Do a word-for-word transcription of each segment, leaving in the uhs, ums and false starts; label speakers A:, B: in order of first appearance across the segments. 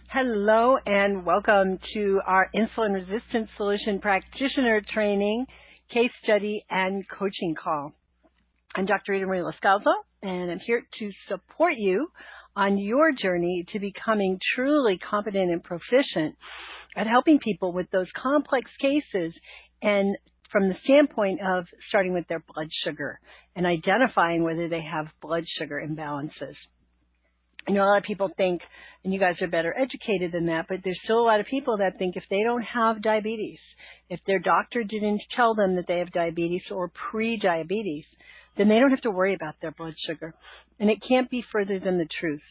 A: Hello and welcome to our insulin resistance solution practitioner training, case study, and coaching call. I'm Doctor Rita Marie Loscalzo, and I'm here to support you on your journey to becoming truly competent and proficient at helping people with those complex cases, and from the standpoint of starting with their blood sugar and identifying whether they have blood sugar imbalances. I know a lot of people think, and you guys are better educated than that, but there's still a lot of people that think if they don't have diabetes, if their doctor didn't tell them that they have diabetes or pre-diabetes, then they don't have to worry about their blood sugar. And it can't be further than the truth.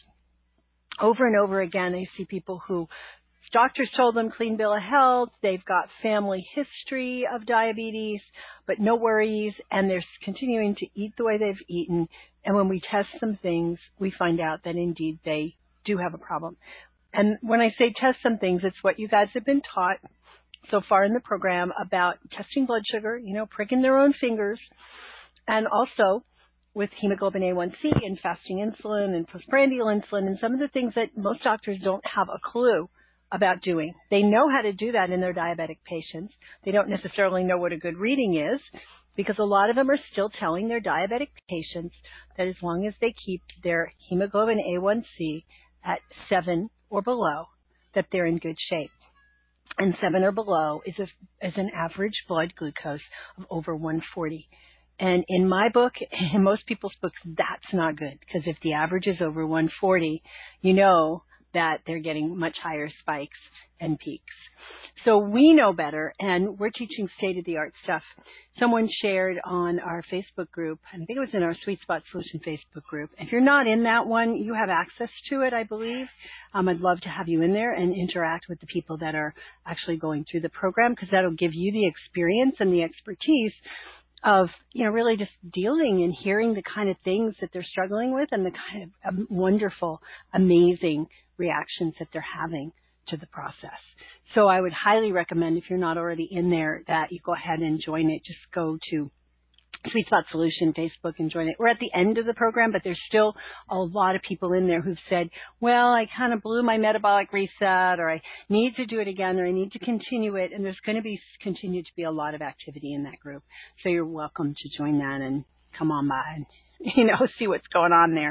A: Over and over again, I see people who doctors told them clean bill of health, they've got family history of diabetes, but no worries, and they're continuing to eat the way they've eaten. And when we test some things, we find out that indeed they do have a problem. And when I say test some things, it's what you guys have been taught so far in the program about testing blood sugar, you know, pricking their own fingers, and also with hemoglobin A one C and fasting insulin and postprandial insulin and some of the things that most doctors don't have a clue about doing. They know how to do that in their diabetic patients. They don't necessarily know what a good reading is because a lot of them are still telling their diabetic patients that as long as they keep their hemoglobin A one C at seven or below, that they're in good shape. And seven or below is, a, is an average blood glucose of over one forty. And in my book, in most people's books, that's not good because if the average is over one forty, you know that they're getting much higher spikes and peaks. So we know better, and we're teaching state-of-the-art stuff. Someone shared on our Facebook group, and I think it was in our Sweet Spot Solution Facebook group. If you're not in that one, you have access to it, I believe. Um, I'd love to have you in there and interact with the people that are actually going through the program because that'll give you the experience and the expertise of, you know, really just dealing and hearing the kind of things that they're struggling with and the kind of um, wonderful, amazing reactions that they're having to the process. So I would highly recommend, if you're not already in there, that you go ahead and join it. Just go to Sweet Spot Solution Facebook and join it. We're at the end of the program, but there's still a lot of people in there who've said, well, I kind of blew my metabolic reset, or I need to do it again, or I need to continue it. And there's going to be continue to be a lot of activity in that group. So you're welcome to join that and come on by and, you know, see what's going on there.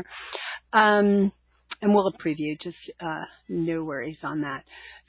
A: Um, And we'll preview, just uh, no worries on that.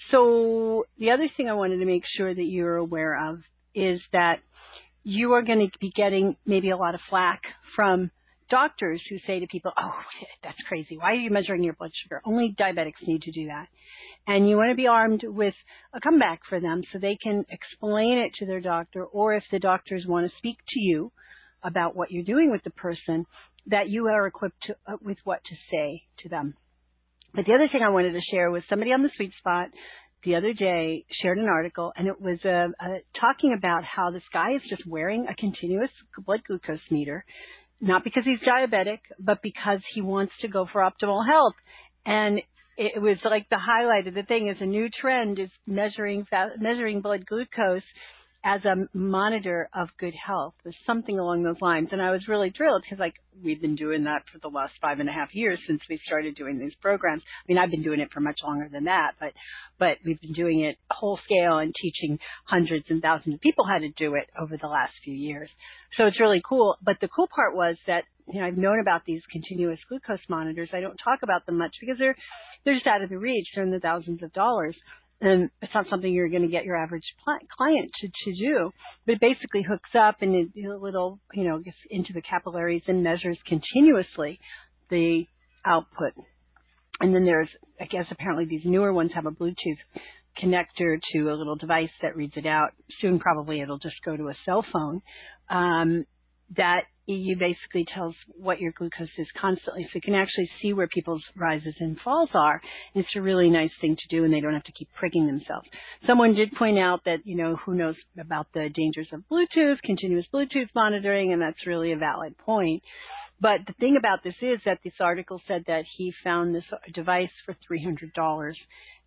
A: So the other thing I wanted to make sure that you're aware of is that you are going to be getting maybe a lot of flack from doctors who say to people, oh, that's crazy. Why are you measuring your blood sugar? Only diabetics need to do that. And you want to be armed with a comeback for them so they can explain it to their doctor, or if the doctors want to speak to you about what you're doing with the person, that you are equipped to, uh, with what to say to them. But the other thing I wanted to share was somebody on the Sweet Spot the other day shared an article, and it was uh, uh, talking about how this guy is just wearing a continuous blood glucose meter, not because he's diabetic, but because he wants to go for optimal health. And it was like the highlight of the thing is a new trend is measuring measuring blood glucose as a monitor of good health. There's something along those lines. And I was really thrilled because, like, we've been doing that for the last five and a half years since we started doing these programs. I mean, I've been doing it for much longer than that, but but we've been doing it whole scale and teaching hundreds and thousands of people how to do it over the last few years. So it's really cool. But the cool part was that, you know, I've known about these continuous glucose monitors. I don't talk about them much because they're they're just out of the reach. They're in the thousands of dollars. And it's not something you're going to get your average client to, to do, but it basically hooks up and it, a little, you know, gets into the capillaries and measures continuously the output. And then there's, I guess, apparently these newer ones have a Bluetooth connector to a little device that reads it out. Soon, probably it'll just go to a cell phone. Um, that you basically tells what your glucose is constantly, so you can actually see where people's rises and falls are. And it's a really nice thing to do, and they don't have to keep pricking themselves. Someone did point out that, you know, who knows about the dangers of Bluetooth, continuous Bluetooth monitoring, and that's really a valid point. But the thing about this is that this article said that he found this device for three hundred dollars.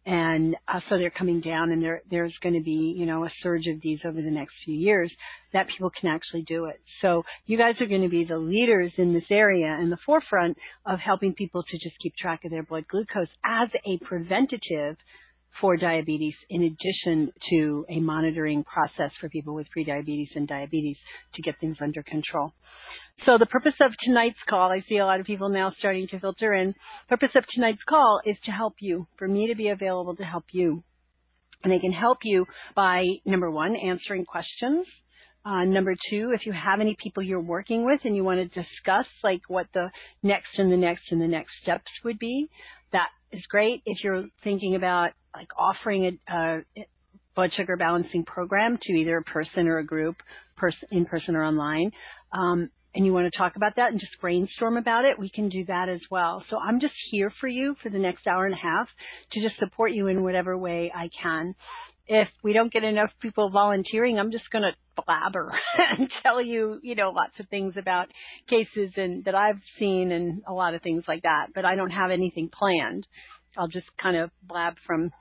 A: And uh, so they're coming down, and there, there's going to be, you know, a surge of these over the next few years that people can actually do it. So you guys are going to be the leaders in this area in the forefront of helping people to just keep track of their blood glucose as a preventative for diabetes, in addition to a monitoring process for people with prediabetes and diabetes to get things under control. So the purpose of tonight's call, I see a lot of people now starting to filter in. Purpose of tonight's call is to help you, for me to be available to help you. And I can help you by, number one, answering questions. Uh, number two, if you have any people you're working with and you want to discuss like what the next and the next and the next steps would be, that is great. If you're thinking about like offering a, a blood sugar balancing program to either a person or a group, person, in person or online, um, and you want to talk about that and just brainstorm about it, we can do that as well. So I'm just here for you for the next hour and a half to just support you in whatever way I can. If we don't get enough people volunteering, I'm just going to blabber and tell you, you know, lots of things about cases and that I've seen and a lot of things like that. But I don't have anything planned. I'll just kind of blab from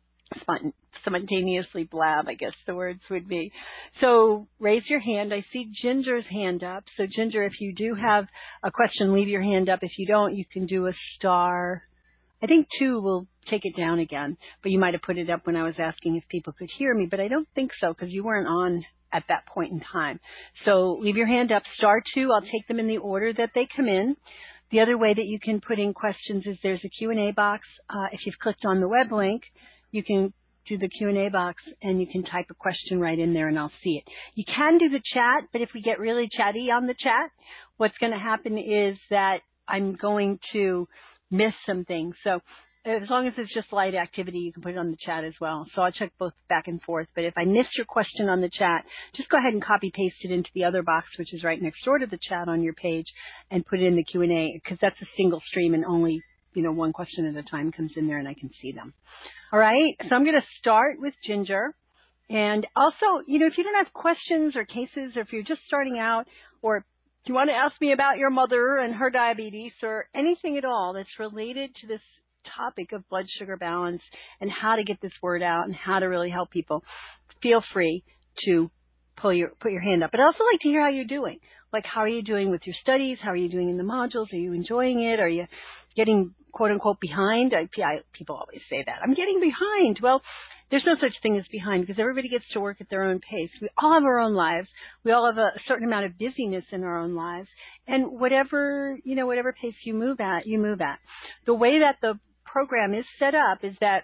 A: spontaneously blab, I guess the words would be. So raise your hand. I see Ginger's hand up. So Ginger, if you do have a question, leave your hand up. If you don't, you can do a star. I think two will take it down again, but you might have put it up when I was asking if people could hear me, but I don't think so because you weren't on at that point in time. So leave your hand up, star two. I'll take them in the order that they come in. The other way that you can put in questions is there's a Q and A box. Uh, if you've clicked on the web link, you can do the Q and A box and you can type a question right in there and I'll see it. You can do the chat, but if we get really chatty on the chat, what's going to happen is that I'm going to miss some things. So as long as it's just light activity, you can put it on the chat as well. So I'll check both back and forth. But if I missed your question on the chat, just go ahead and copy paste it into the other box, which is right next door to the chat on your page, and put it in the Q and A because that's a single stream and only, you know, one question at a time comes in there and I can see them. All right. So I'm going to start with Ginger. And also, you know, if you don't have questions or cases, or if you're just starting out, or if you want to ask me about your mother and her diabetes or anything at all that's related to this topic of blood sugar balance and how to get this word out and how to really help people, feel free to pull your, put your hand up. But I'd also like to hear how you're doing. Like, how are you doing with your studies? How are you doing in the modules? Are you enjoying it? Are you getting, quote unquote, behind? I, I, people always say that. I'm getting behind. Well, there's no such thing as behind because everybody gets to work at their own pace. We all have our own lives. We all have a certain amount of busyness in our own lives. And whatever, you know, whatever pace you move at, you move at. The way that the program is set up is that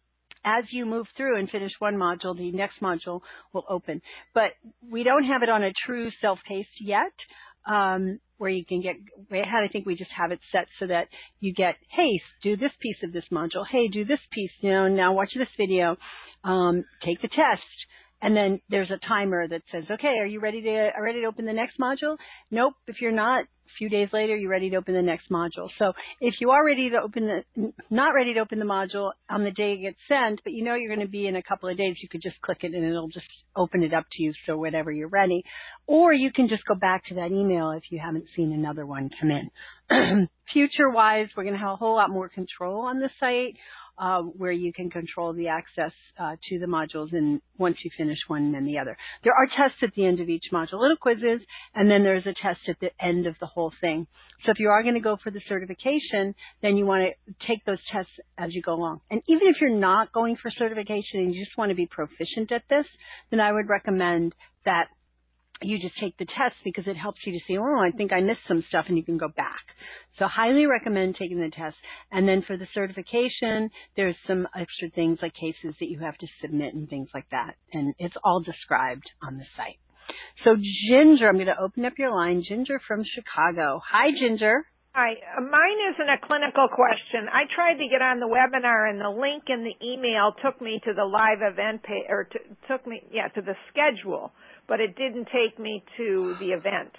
A: as you move through and finish one module, the next module will open. But we don't have it on a true self-paced yet. Um, where you can get, I think we just have it set so that you get, hey, do this piece of this module. Hey, do this piece, you know, now watch this video, um, take the test. And then there's a timer that says, okay, are you ready to, are ready to open the next module? Nope. If you're not, a few days later, you're ready to open the next module. So if you are ready to open the, not ready to open the module on the day it gets sent, but you know you're going to be in a couple of days, you could just click it and it'll just open it up to you. So whenever you're ready, or you can just go back to that email if you haven't seen another one come in. Future wise, we're going to have a whole lot more control on the site. Uh, where you can control the access uh, to the modules and once you finish one and then the other. There are tests at the end of each module, little quizzes, and then there's a test at the end of the whole thing. So if you are going to go for the certification, then you want to take those tests as you go along. And even if you're not going for certification and you just want to be proficient at this, then I would recommend that you just take the test because it helps you to see, oh, I think I missed some stuff, and you can go back. So highly recommend taking the test. And then for the certification, there's some extra things like cases that you have to submit and things like that. And it's all described on the site. So Ginger, I'm going to open up your line. Ginger from Chicago. Hi, Ginger.
B: Hi. Uh, mine isn't a clinical question. I tried to get on the webinar, and the link in the email took me to the live event page, or to, took me, yeah, to the schedule, but it didn't take me to the event.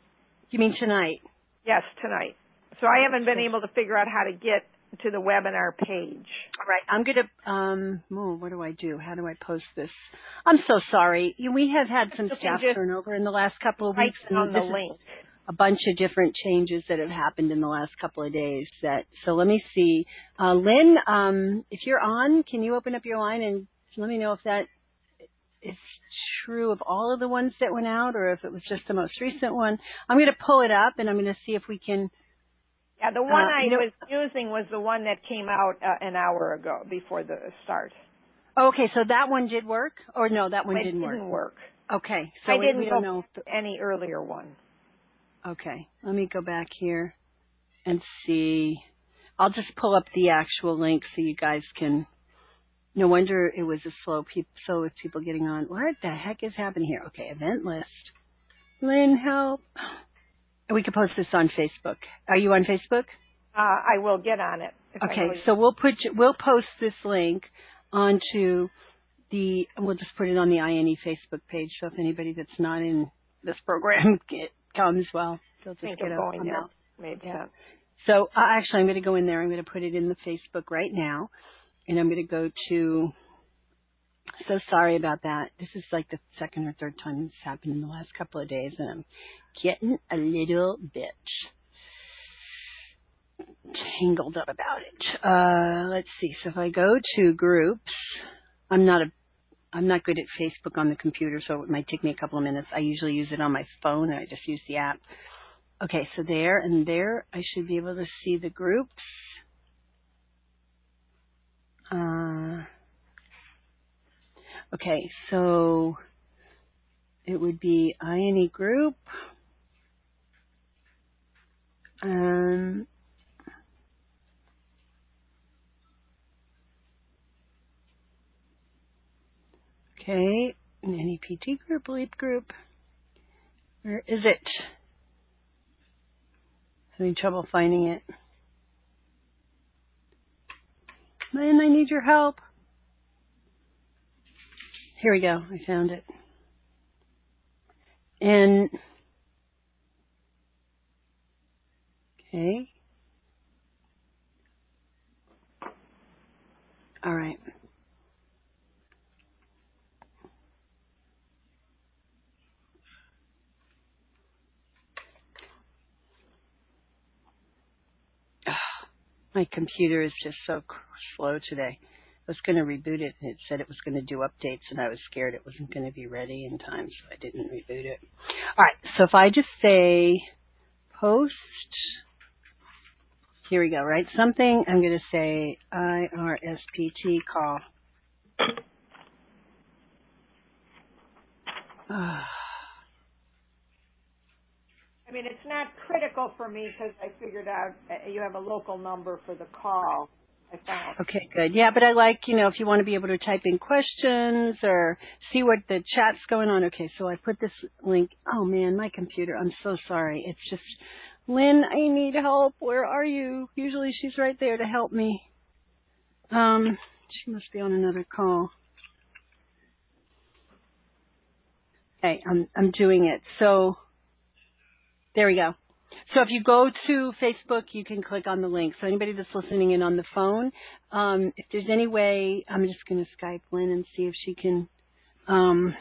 A: You mean tonight?
B: Yes, tonight. So I haven't been able to figure out how to get to the webinar page.
A: All right. I'm going to, um, oh, what do I do? How do I post this? I'm so sorry. We have had some staff turnover in the last couple of weeks.
B: And on the link.
A: a bunch of different changes that have happened in the last couple of days. That so let me see, uh, Lynn, um, if you're on, can you open up your line and let me know if that is true of all of the ones that went out, or if it was just the most recent one. I'm going to pull it up and I'm going to see if we can.
B: Yeah, the one uh, I you know, was using was the one that came out uh, an hour ago before the start.
A: Okay, so that one did work, or no, that one
B: it
A: didn't work.
B: Didn't work.
A: Okay, so
B: I didn't
A: we don't know
B: if any earlier one.
A: Okay, let me go back here and see. I'll just pull up the actual link so you guys can. No wonder it was a slow, pe- slow with people getting on. What the heck is happening here? Okay, event list. Lynn, help. We could post this on Facebook. Are you on Facebook?
B: Uh, I will get on it.
A: Okay, so we'll put we'll post this link onto the. We'll just put it on the I N E Facebook page. So if anybody that's not in this program get, comes, well, they'll just
B: Think
A: get
B: of
A: a
B: going there.
A: out.
B: Made
A: yeah.
B: sense.
A: So uh, actually, I'm going to go in there. I'm going to put it in the Facebook right now, and I'm going to go to. So sorry about that. This is like the second or third time this happened in the last couple of days, and I'm getting a little bit tangled up about it. Uh, let's see. So if I go to groups, I'm not a, I'm not good at Facebook on the computer, so it might take me a couple of minutes. I usually use it on my phone. I just use the app. Okay, so there and there, I should be able to see the groups. Uh, okay, so it would be I N E group. Um, okay, an N E P T group, lead group. Where is it? Having trouble finding it. Man, I need your help. Here we go. I found it. And, okay. All right. Ugh, my computer is just so slow today. I was going to reboot it, and it said it was going to do updates, and I was scared it wasn't going to be ready in time, so I didn't reboot it. All right, so if I just say post, here we go, right? Something, I'm going to say I R S P T call. Uh,
B: I mean, it's not critical for me because I figured out you have a local number for the call. I found.
A: Okay, good. Yeah, but I like, you know, if you want to be able to type in questions or see what the chat's going on. Okay, so I put this link. Oh, man, my computer. I'm so sorry. It's just, Lynn, I need help. Where are you? Usually she's right there to help me. Um, she must be on another call. Okay, I'm, I'm doing it. So, there we go. So if you go to Facebook, you can click on the link. So anybody that's listening in on the phone, um, if there's any way, I'm just going to Skype Lynn and see if she can. Um,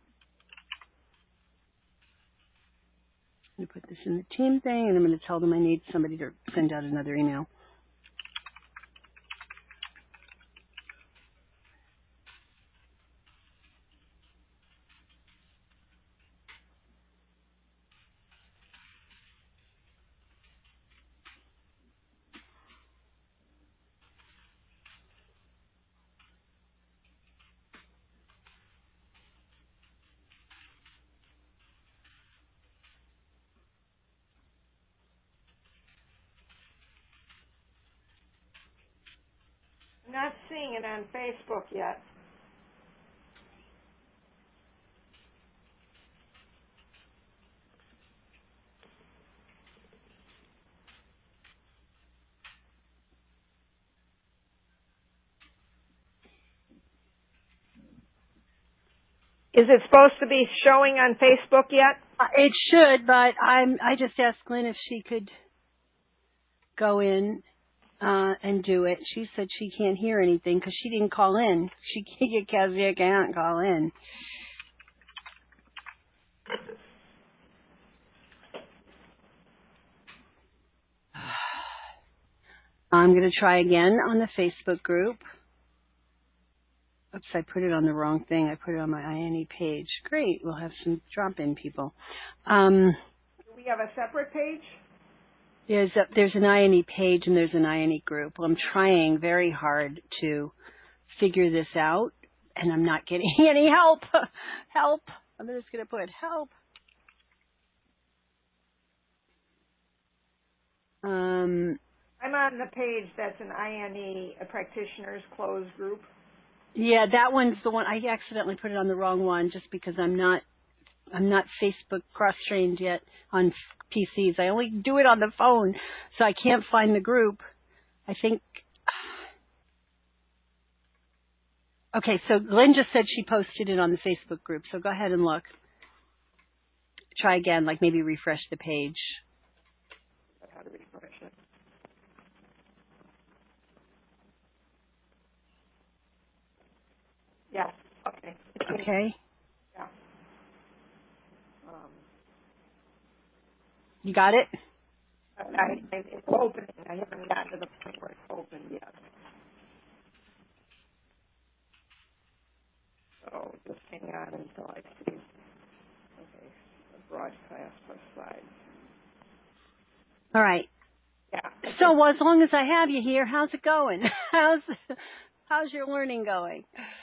A: I'm going to put this in the team thing, and I'm going to tell them I need somebody to send out another email.
B: I'm not seeing it on Facebook yet. Is it supposed to be showing on Facebook yet?
A: Uh, it should, but I'm. I just asked Lynn if she could go in uh, and do it. She said she can't hear anything because she didn't call in. She can't, she can't call in. I'm going to try again on the Facebook group. Oops, I put it on the wrong thing. I put it on my I N E page. Great. We'll have some drop-in people. Um,
B: Do we have a separate page?
A: there's a, there's an I N E page and there's an I N E group. Well, I'm trying very hard to figure this out, and I'm not getting any help. Help. I'm just going to put help. Um,
B: I'm on the page that's an I N E, a practitioners closed group.
A: yeah, that one's the one. I accidentally put it on the wrong one just because I'm not I'm not Facebook cross-trained yet on P Cs. I only do it on the phone, so I can't find the group. I think. Okay, so Lynn just said she posted it on the Facebook group, so go ahead and look. Try again, like maybe refresh the page.
B: How to refresh it. Yeah. Okay.
A: Okay.
B: Yeah. Um,
A: You got it?
B: I, I, it's opening. I haven't gotten to the point where it's open yet. So just hang on until I see. Okay. The broadcast plus slides.
A: All right.
B: Yeah.
A: So well, as long as I have you here, how's it going? How's how's your learning going?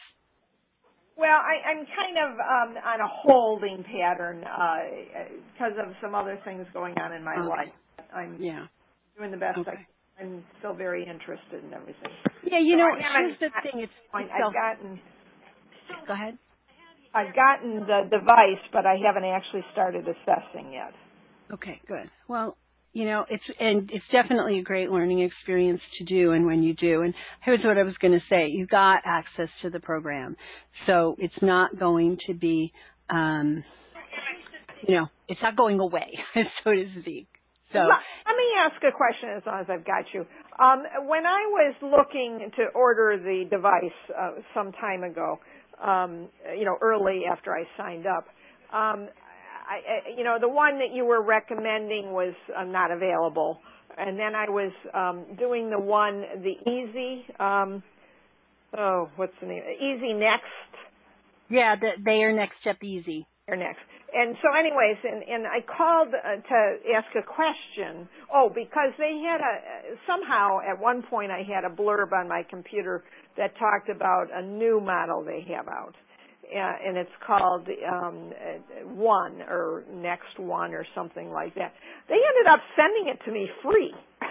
B: Well, I, I'm kind of um, on a holding pattern because uh, of some other things going on in my
A: Okay.
B: life. I'm
A: Yeah.
B: doing the best
A: Okay.
B: I can. I'm still very interested in everything.
A: Yeah, you
B: So
A: know,
B: I haven't
A: here's the thing. It's, it's
B: I've
A: self.
B: gotten
A: Go ahead.
B: I've gotten the device, but I haven't actually started assessing yet.
A: Okay, good. Well, you know, it's and it's definitely a great learning experience to do, and when you do, and here's what I was going to say: you got access to the program, so it's not going to be, um, you know, it's not going away, so to speak. So
B: Let, let me ask a question as long as I've got you. Um, when I was looking to order the device uh, some time ago, um, you know, early after I signed up, um, I, I, you know, the one that you were recommending was uh, not available. And then I was um, doing the one, the Easy, um, oh, what's the name? Easy Next.
A: yeah, the, they are next step easy.
B: Or next. And so anyways, and, and I called uh, to ask a question. Oh, because they had a, somehow at one point I had a blurb on my computer that talked about a new model they have out. Uh, and it's called um, One or Next One or something like that. They ended up sending it to me free.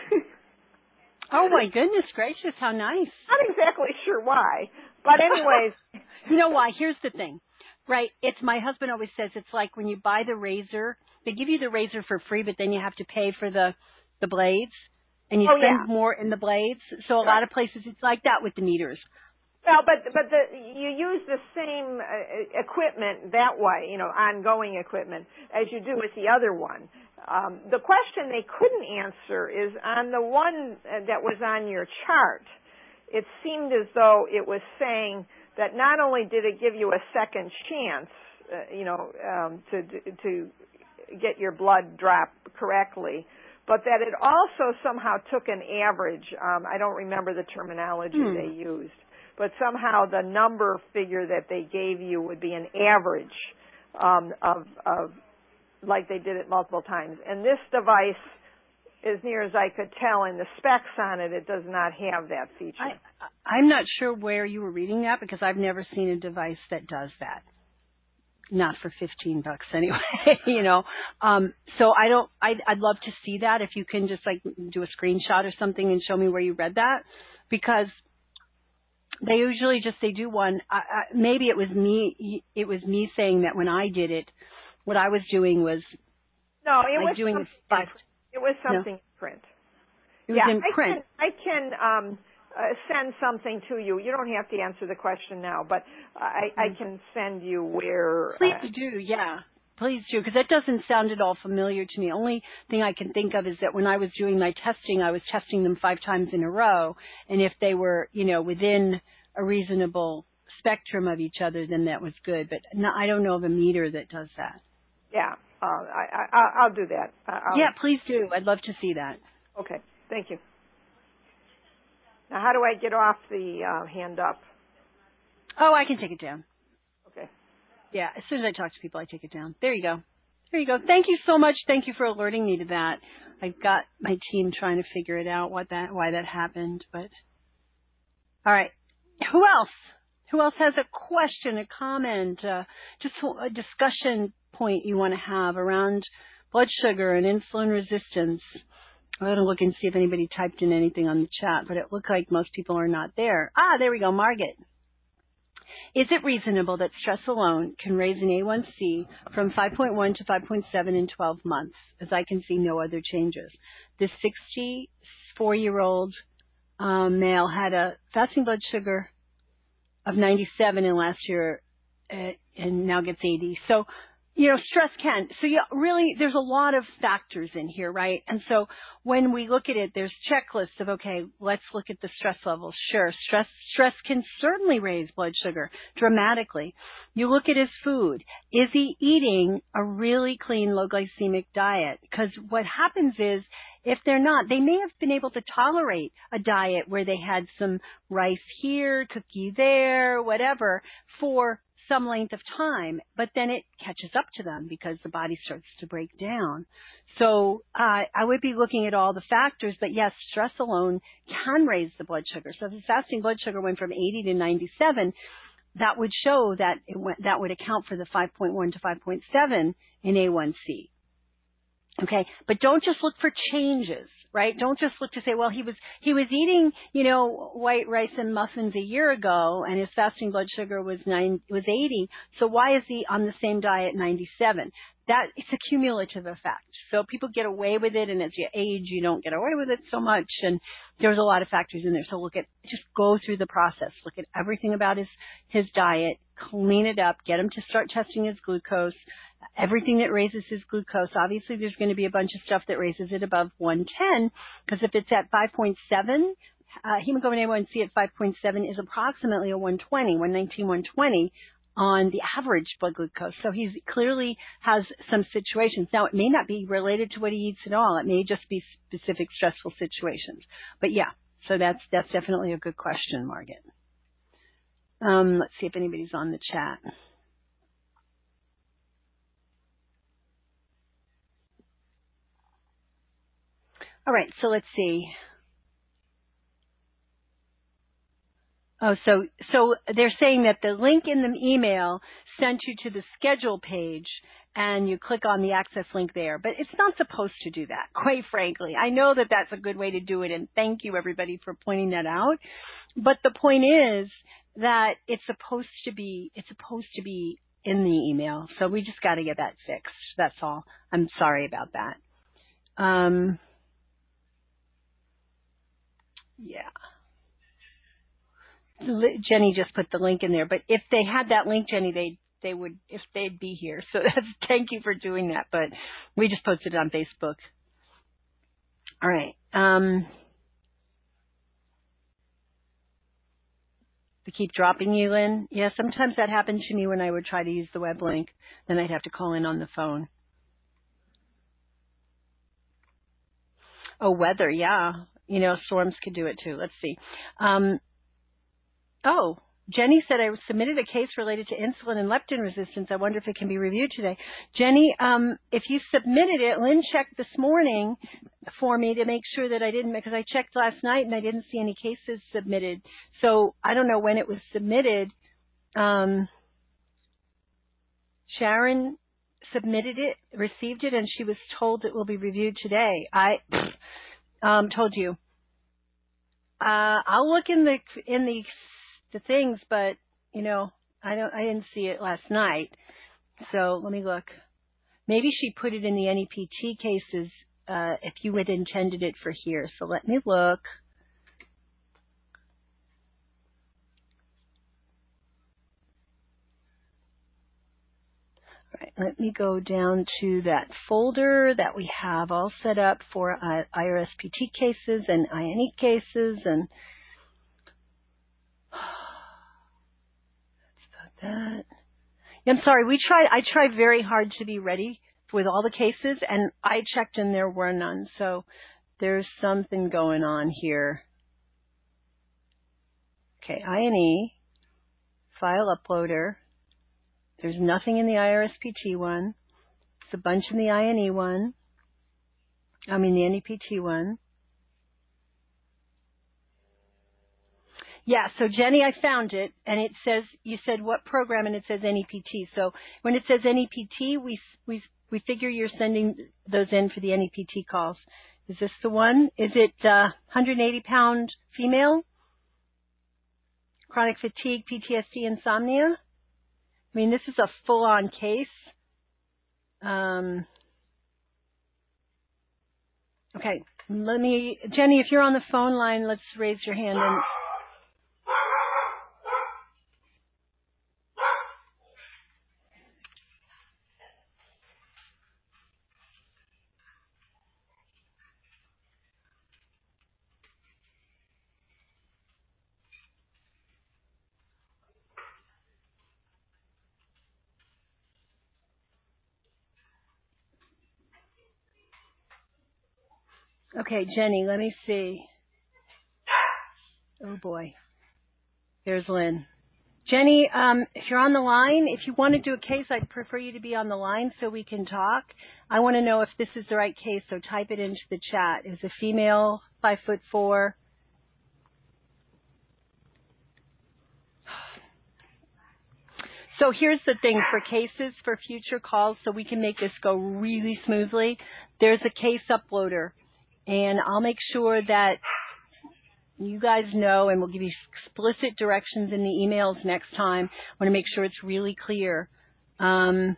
A: Oh my goodness gracious, how nice.
B: Not exactly sure why. But anyways.
A: You know why? Here's the thing. Right, it's my husband always says it's like when you buy the razor, they give you the razor for free, but then you have to pay for the the blades, and you
B: Oh,
A: spend
B: yeah.
A: more in the blades. So a
B: Right.
A: lot of places it's like that with the meters.
B: Well, but but the you use the same uh, equipment that way, you know, ongoing equipment as you do with the other one. Um, the question they couldn't answer is on the one that was on your chart. It seemed as though it was saying that not only did it give you a second chance, uh, you know, um, to to get your blood drop correctly, but that it also somehow took an average. Um, I don't remember the terminology
A: Hmm.
B: they used, but somehow the number figure that they gave you would be an average um, of of like they did it multiple times. And this device, as near as I could tell in the specs on it, it does not have that feature.
A: I, I'm not sure where you were reading that because I've never seen a device that does that. Not for fifteen bucks anyway, you know. Um, so I don't, I'd, I'd love to see that if you can just like do a screenshot or something and show me where you read that, because they usually just, they do one, I, I, maybe it was me, it was me saying that when I did it, what I was doing was
B: No, it
A: like
B: was
A: doing
B: something.
A: a five,
B: It was
A: no,
B: something in print.
A: it was
B: Yeah,
A: in print.
B: I can, I can um, uh, send something to you. You don't have to answer the question now, but I, I can send you where.
A: Please
B: Uh,
A: do, yeah. Please do, because that doesn't sound at all familiar to me. Only thing I can think of is that when I was doing my testing, I was testing them five times in a row, and if they were, you know, within a reasonable spectrum of each other, then that was good. But no, I don't know of a meter that does that.
B: yeah, uh, I, I, I'll do that. I'll,
A: Yeah, please do. I'd love to see that.
B: okay, thank you. Now, how do I get off the uh, hand up?
A: Oh, I can take it down.
B: Okay.
A: Yeah, as soon as I talk to people, I take it down. There you go. There you go. Thank you so much. Thank you for alerting me to that. I've got my team trying to figure it out, what that, why that happened. But all right, who else? Who else has a question, a comment, uh, just a discussion point you want to have around blood sugar and insulin resistance? I'm going to look and see if anybody typed in anything on the chat, but it looked like most people are not there. Ah, there we go, Margaret. Is it reasonable that stress alone can raise an A one C from five point one to five point seven in twelve months, as I can see no other changes? This sixty-four-year-old um, male had a fasting blood sugar of ninety-seven in last year uh, and now gets eighty. So, you know, stress can. So, yeah, really, there's a lot of factors in here, right? And so when we look at it, there's checklists of, okay, let's look at the stress levels. Sure, stress stress can certainly raise blood sugar dramatically. You look at his food. Is he eating a really clean, low glycemic diet? Because what happens is, if they're not, they may have been able to tolerate a diet where they had some rice here, cookie there, whatever, for some length of time, but then it catches up to them because the body starts to break down. So uh, I would be looking at all the factors, but yes, stress alone can raise the blood sugar. So if the fasting blood sugar went from eighty to ninety-seven, that would show that it went, that would account for the five point one to five point seven in A one C. Okay, but don't just look for changes, right? Don't just look to say, well, he was he was eating, you know, white rice and muffins a year ago, and his fasting blood sugar was nine was eighty. So why is he on the same diet ninety-seven? That it's a cumulative effect. So people get away with it, and as you age, you don't get away with it so much. And there's a lot of factors in there. So look at just go through the process. Look at everything about his his diet, clean it up, get him to start testing his glucose. Everything that raises his glucose, obviously there's going to be a bunch of stuff that raises it above one ten, because if it's at five point seven, uh, hemoglobin A one C at five point seven is approximately a one twenty, one nineteen, one twenty on the average blood glucose. So he clearly has some situations. Now, it may not be related to what he eats at all. It may just be specific stressful situations. But yeah, so that's that's definitely a good question, Margaret. Um, let's see if anybody's on the chat. All right, so let's see. Oh, so so they're saying that the link in the email sent you to the schedule page, and you click on the access link there. But it's not supposed to do that, quite frankly. I know that that's a good way to do it, and thank you, everybody, for pointing that out. But the point is that it's supposed to be it's supposed to be in the email, so we just got to get that fixed. That's all. I'm sorry about that. Um. Yeah. Jenny just put the link in there, but if they had that link, Jenny, they they would if they'd be here. So that's thank you for doing that. But we just posted it on Facebook. All right. Um, they keep dropping you in. Yeah, sometimes that happened to me when I would try to use the web link. Then I'd have to call in on the phone. Oh, weather, yeah. You know, storms could do it too. Let's see. Um, oh, Jenny said I submitted a case related to insulin and leptin resistance. I wonder if it can be reviewed today. Jenny, um, if you submitted it, Lynn checked this morning for me to make sure that I didn't, because I checked last night and I didn't see any cases submitted. So I don't know when it was submitted. Um, Sharon submitted it, received it, and she was told it will be reviewed today. I um, told you. Uh, I'll look in the in the the things, but you know, I don't. I didn't see it last night. So let me look. Maybe she put it in the N E P T cases uh, if you had intended it for here. So let me look. All right, let me go down to that folder that we have all set up for uh, I R S P T cases and I N E cases, and that. I'm sorry, we tried, I tried very hard to be ready with all the cases, and I checked and there were none. So there's something going on here. Okay, I N E, file uploader. There's nothing in the I R S P T one. It's a bunch in the I N E one. I mean the N E P T one. Yeah, so Jenny, I found it, and it says, you said what program, and it says N E P T. So when it says N E P T, we we we figure you're sending those in for the N E P T calls. Is this the one? Is it uh, one hundred eighty pound female? Chronic fatigue, P T S D, insomnia? I mean, this is a full-on case. Um, okay, let me, Jenny, if you're on the phone line, let's raise your hand and okay, Jenny, let me see. Oh boy. There's Lynn. Jenny, um, if you're on the line, if you want to do a case, I'd prefer you to be on the line so we can talk. I want to know if this is the right case, so type it into the chat. Is a female, five foot four. So here's the thing for cases, for future calls, so we can make this go really smoothly. There's a case uploader, and I'll make sure that you guys know, and we'll give you explicit directions in the emails next time. I want to make sure it's really clear. Um,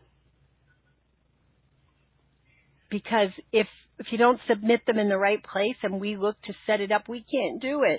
A: because if if you don't submit them in the right place and we look to set it up, we can't do it.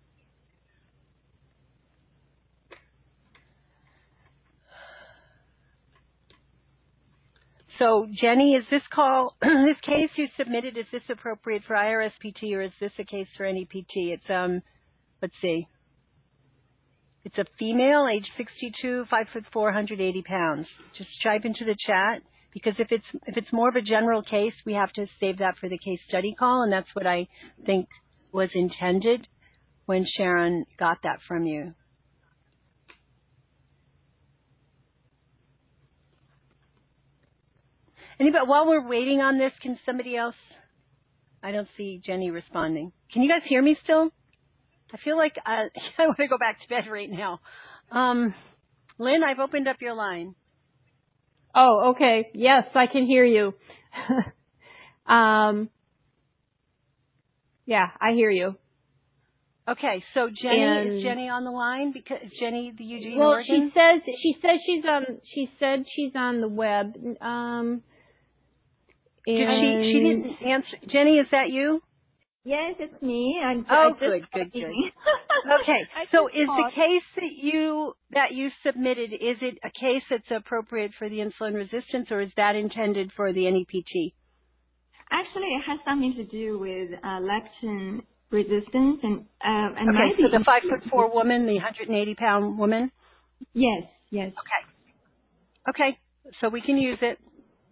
A: So, Jenny, is this call, this case you submitted, is this appropriate for I R S P T or is this a case for N E P T? It's, um, let's see. It's a female, age sixty-two, five foot four, one hundred eighty pounds. Just type into the chat, because if it's, if it's more of a general case, we have to save that for the case study call, and that's what I think was intended when Sharon got that from you. Anybody, while we're waiting on this, can somebody else? I don't see Jenny responding. Can you guys hear me still? I feel like I, I want to go back to bed right now. Um, Lynn, I've opened up your line.
C: Oh, okay. Yes, I can hear you. um, yeah, I hear you.
A: Okay, so Jenny,
C: and,
A: is Jenny on the line? Because Jenny, the Eugene
C: well,
A: Oregon?
C: she says she says she's on. She said she's on the web. Um,
A: Did she? She didn't answer. Jenny, is that you?
D: Yes, it's me. I'm,
A: oh,
D: I
A: good, good, good. Okay, so is the case that you that you submitted, is it a case that's appropriate for the insulin resistance, or is that intended for the N E P T?
D: Actually, it has something to do with uh, leptin resistance and uh, and
A: okay. So the five foot four woman, the one hundred eighty pound woman.
D: Yes, yes.
A: Okay. Okay, so we can use it.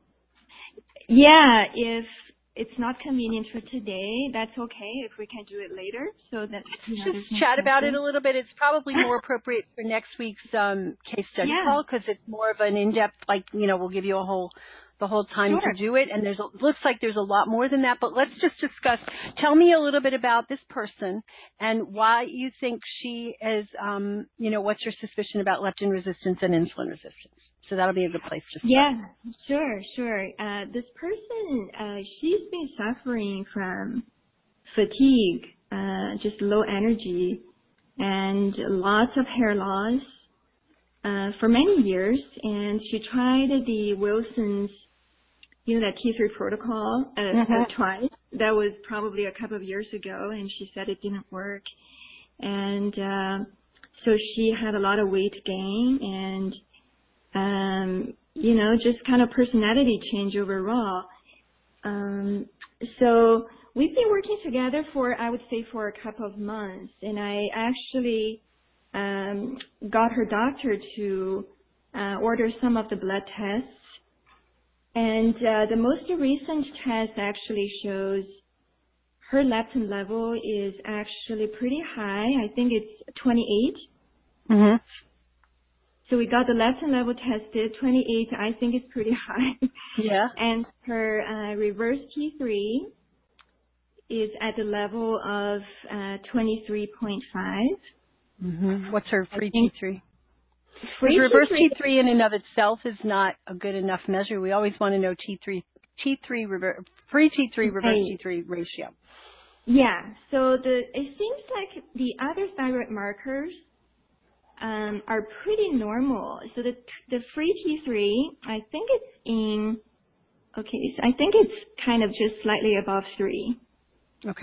D: Yeah, if it's not convenient for today, that's okay. If we can do it later, so that you know,
A: just chat about it a little bit. It's probably more appropriate for next week's um, case study
D: yeah.
A: call, because it's more of an in-depth. Like, you know, we'll give you a whole the whole time
D: sure.
A: to do it, and there's a, looks like there's a lot more than that. But let's just discuss. Tell me a little bit about this person and why you think she is. Um, you know, what's your suspicion about leptin resistance and insulin resistance? So that'll be a good place to start.
D: Yeah, sure, sure. Uh, this person, uh, she's been suffering from fatigue, uh, just low energy, and lots of hair loss uh, for many years. And she tried the Wilson's, you know, that T three protocol uh,
A: mm-hmm.
D: uh, twice. That was probably a couple of years ago, and she said it didn't work. And uh, so she had a lot of weight gain and Um, you know, just kind of personality change overall. Um, so we've been working together for, I would say, for a couple of months, and I actually um, got her doctor to uh, order some of the blood tests. And uh, the most recent test actually shows her leptin level is actually pretty high. I think it's twenty-eight.
A: Mm-hmm.
D: So we got the leptin level tested. twenty-eight, I think it's pretty high.
A: Yeah.
D: And her uh, reverse T three is at the level of uh, twenty-three point five.
A: Mm-hmm. What's her free T three?
D: Free
A: reverse
D: T three,
A: T three in and of itself is not a good enough measure. We always want to know T three, T three reverse, free T three, reverse
D: right.
A: T three ratio.
D: Yeah. So the it seems like the other thyroid markers um, are pretty normal. So the the free T three, I think it's in. Okay, so I think it's kind of just slightly above three.
A: Okay.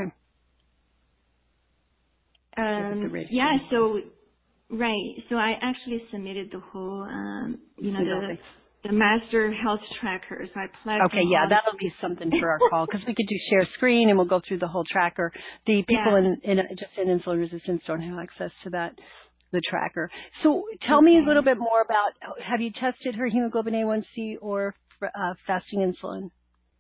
D: Um, yeah. So. Right. So I actually submitted the whole, um, you know, the, the master health tracker. So I plugged.
A: Okay, yeah, that'll be something for our call because we could do share screen and we'll go through the whole tracker. The people yeah. in, in just in insulin resistance don't have access to that, the tracker. So tell okay. me a little bit more about, have you tested her hemoglobin A one C or uh, fasting insulin?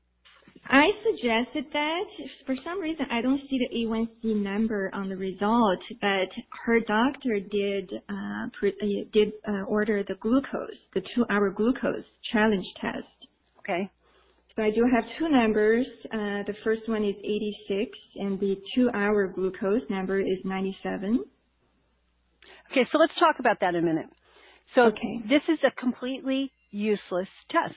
D: I suggested that. For some reason, I don't see the A one C number on the result, but her doctor did uh, pre- did uh, order the glucose, the two-hour glucose challenge test.
A: Okay.
D: So I do have two numbers. Uh, the first one is eighty-six, and the two-hour glucose number is ninety-seven.
A: Okay, so let's talk about that in a minute. So
D: okay.
A: This is a completely useless test.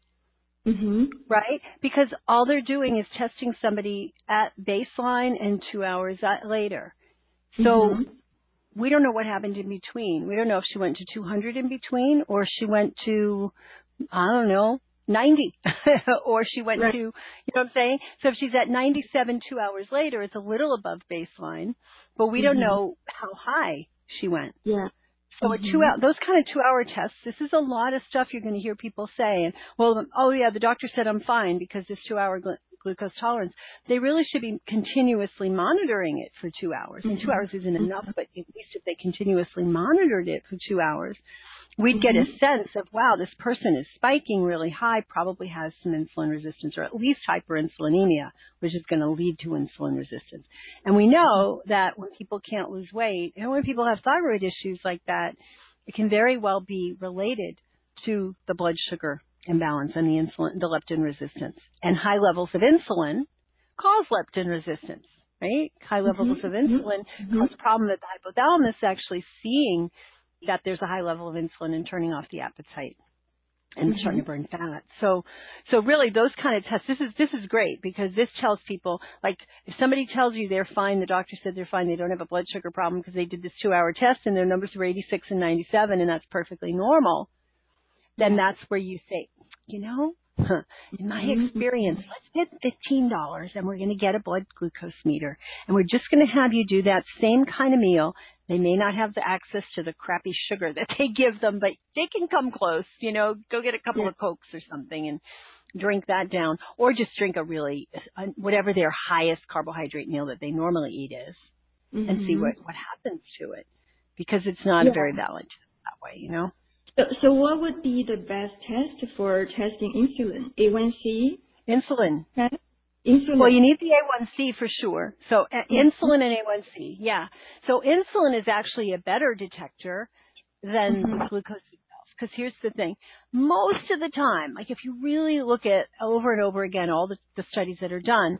D: Mm-hmm.
A: Right? Because all they're doing is testing somebody at baseline and two hours later. So
D: mm-hmm.
A: we don't know what happened in between. We don't know if she went to two hundred in between or she went to, I don't know, ninety or she went
D: right.
A: to, you know what I'm saying? So if she's at ninety-seven two hours later, it's a little above baseline, but we mm-hmm. don't know how high she went.
D: Yeah.
A: So
D: mm-hmm.
A: a two hour, those kind of two hour tests, this is a lot of stuff you're going to hear people saying, well, oh yeah, the doctor said I'm fine because this two hour gl- glucose tolerance. They really should be continuously monitoring it for two hours. And two hours isn't enough, but at least if they continuously monitored it for two hours, we'd mm-hmm. get a sense of, wow, this person is spiking really high, probably has some insulin resistance or at least hyperinsulinemia, which is going to lead to insulin resistance. And we know that when people can't lose weight and when people have thyroid issues like that, it can very well be related to the blood sugar imbalance and the insulin, the leptin resistance. And high levels of insulin cause leptin resistance, right? High levels mm-hmm. of insulin mm-hmm. cause a problem that the hypothalamus actually seeing that there's a high level of insulin and turning off the appetite and mm-hmm. starting to burn fat. So, so really those kind of tests, this is, this is great because this tells people, like if somebody tells you they're fine, the doctor said they're fine, they don't have a blood sugar problem because they did this two hour test and their numbers were eighty-six and ninety-seven and that's perfectly normal, then that's where you say, you know, in my experience, let's pay fifteen dollars and we're going to get a blood glucose meter and we're just going to have you do that same kind of meal. They may not have the access to the crappy sugar that they give them, but they can come close, you know, go get a couple yeah. of Cokes or something and drink that down or just drink a really, uh, whatever their highest carbohydrate meal that they normally eat is mm-hmm. and see what, what happens to it because it's not yeah. very valid that way, you know.
D: So, so what would be the best test for testing insulin? A one C?
A: Insulin.
D: Test? Insulin.
A: Well, you need the A one C for sure. So uh, mm-hmm. insulin and A one C, yeah. So insulin is actually a better detector than mm-hmm. glucose itself. Because here's the thing. Most of the time, like if you really look at over and over again all the, the studies that are done,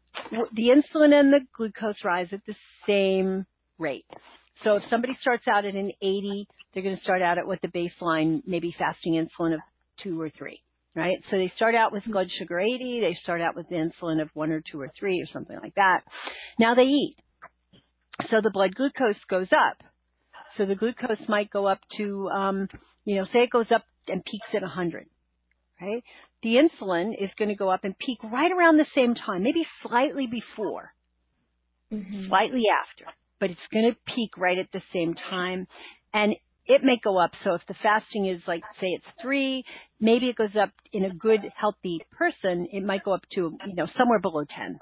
A: the insulin and the glucose rise at the same rate. So if somebody starts out at an eighty, they're going to start out at what the baseline, maybe fasting insulin of two or three. Right? So they start out with blood sugar eighty, they start out with the insulin of one or two or three or something like that. Now they eat. So the blood glucose goes up. So the glucose might go up to, um, you know, say it goes up and peaks at one hundred. Right? The insulin is going to go up and peak right around the same time, maybe slightly before, mm-hmm. slightly after, but it's going to peak right at the same time. And it may go up. So if the fasting is like, say it's three, maybe it goes up in a good, healthy person. It might go up to, you know, somewhere below ten.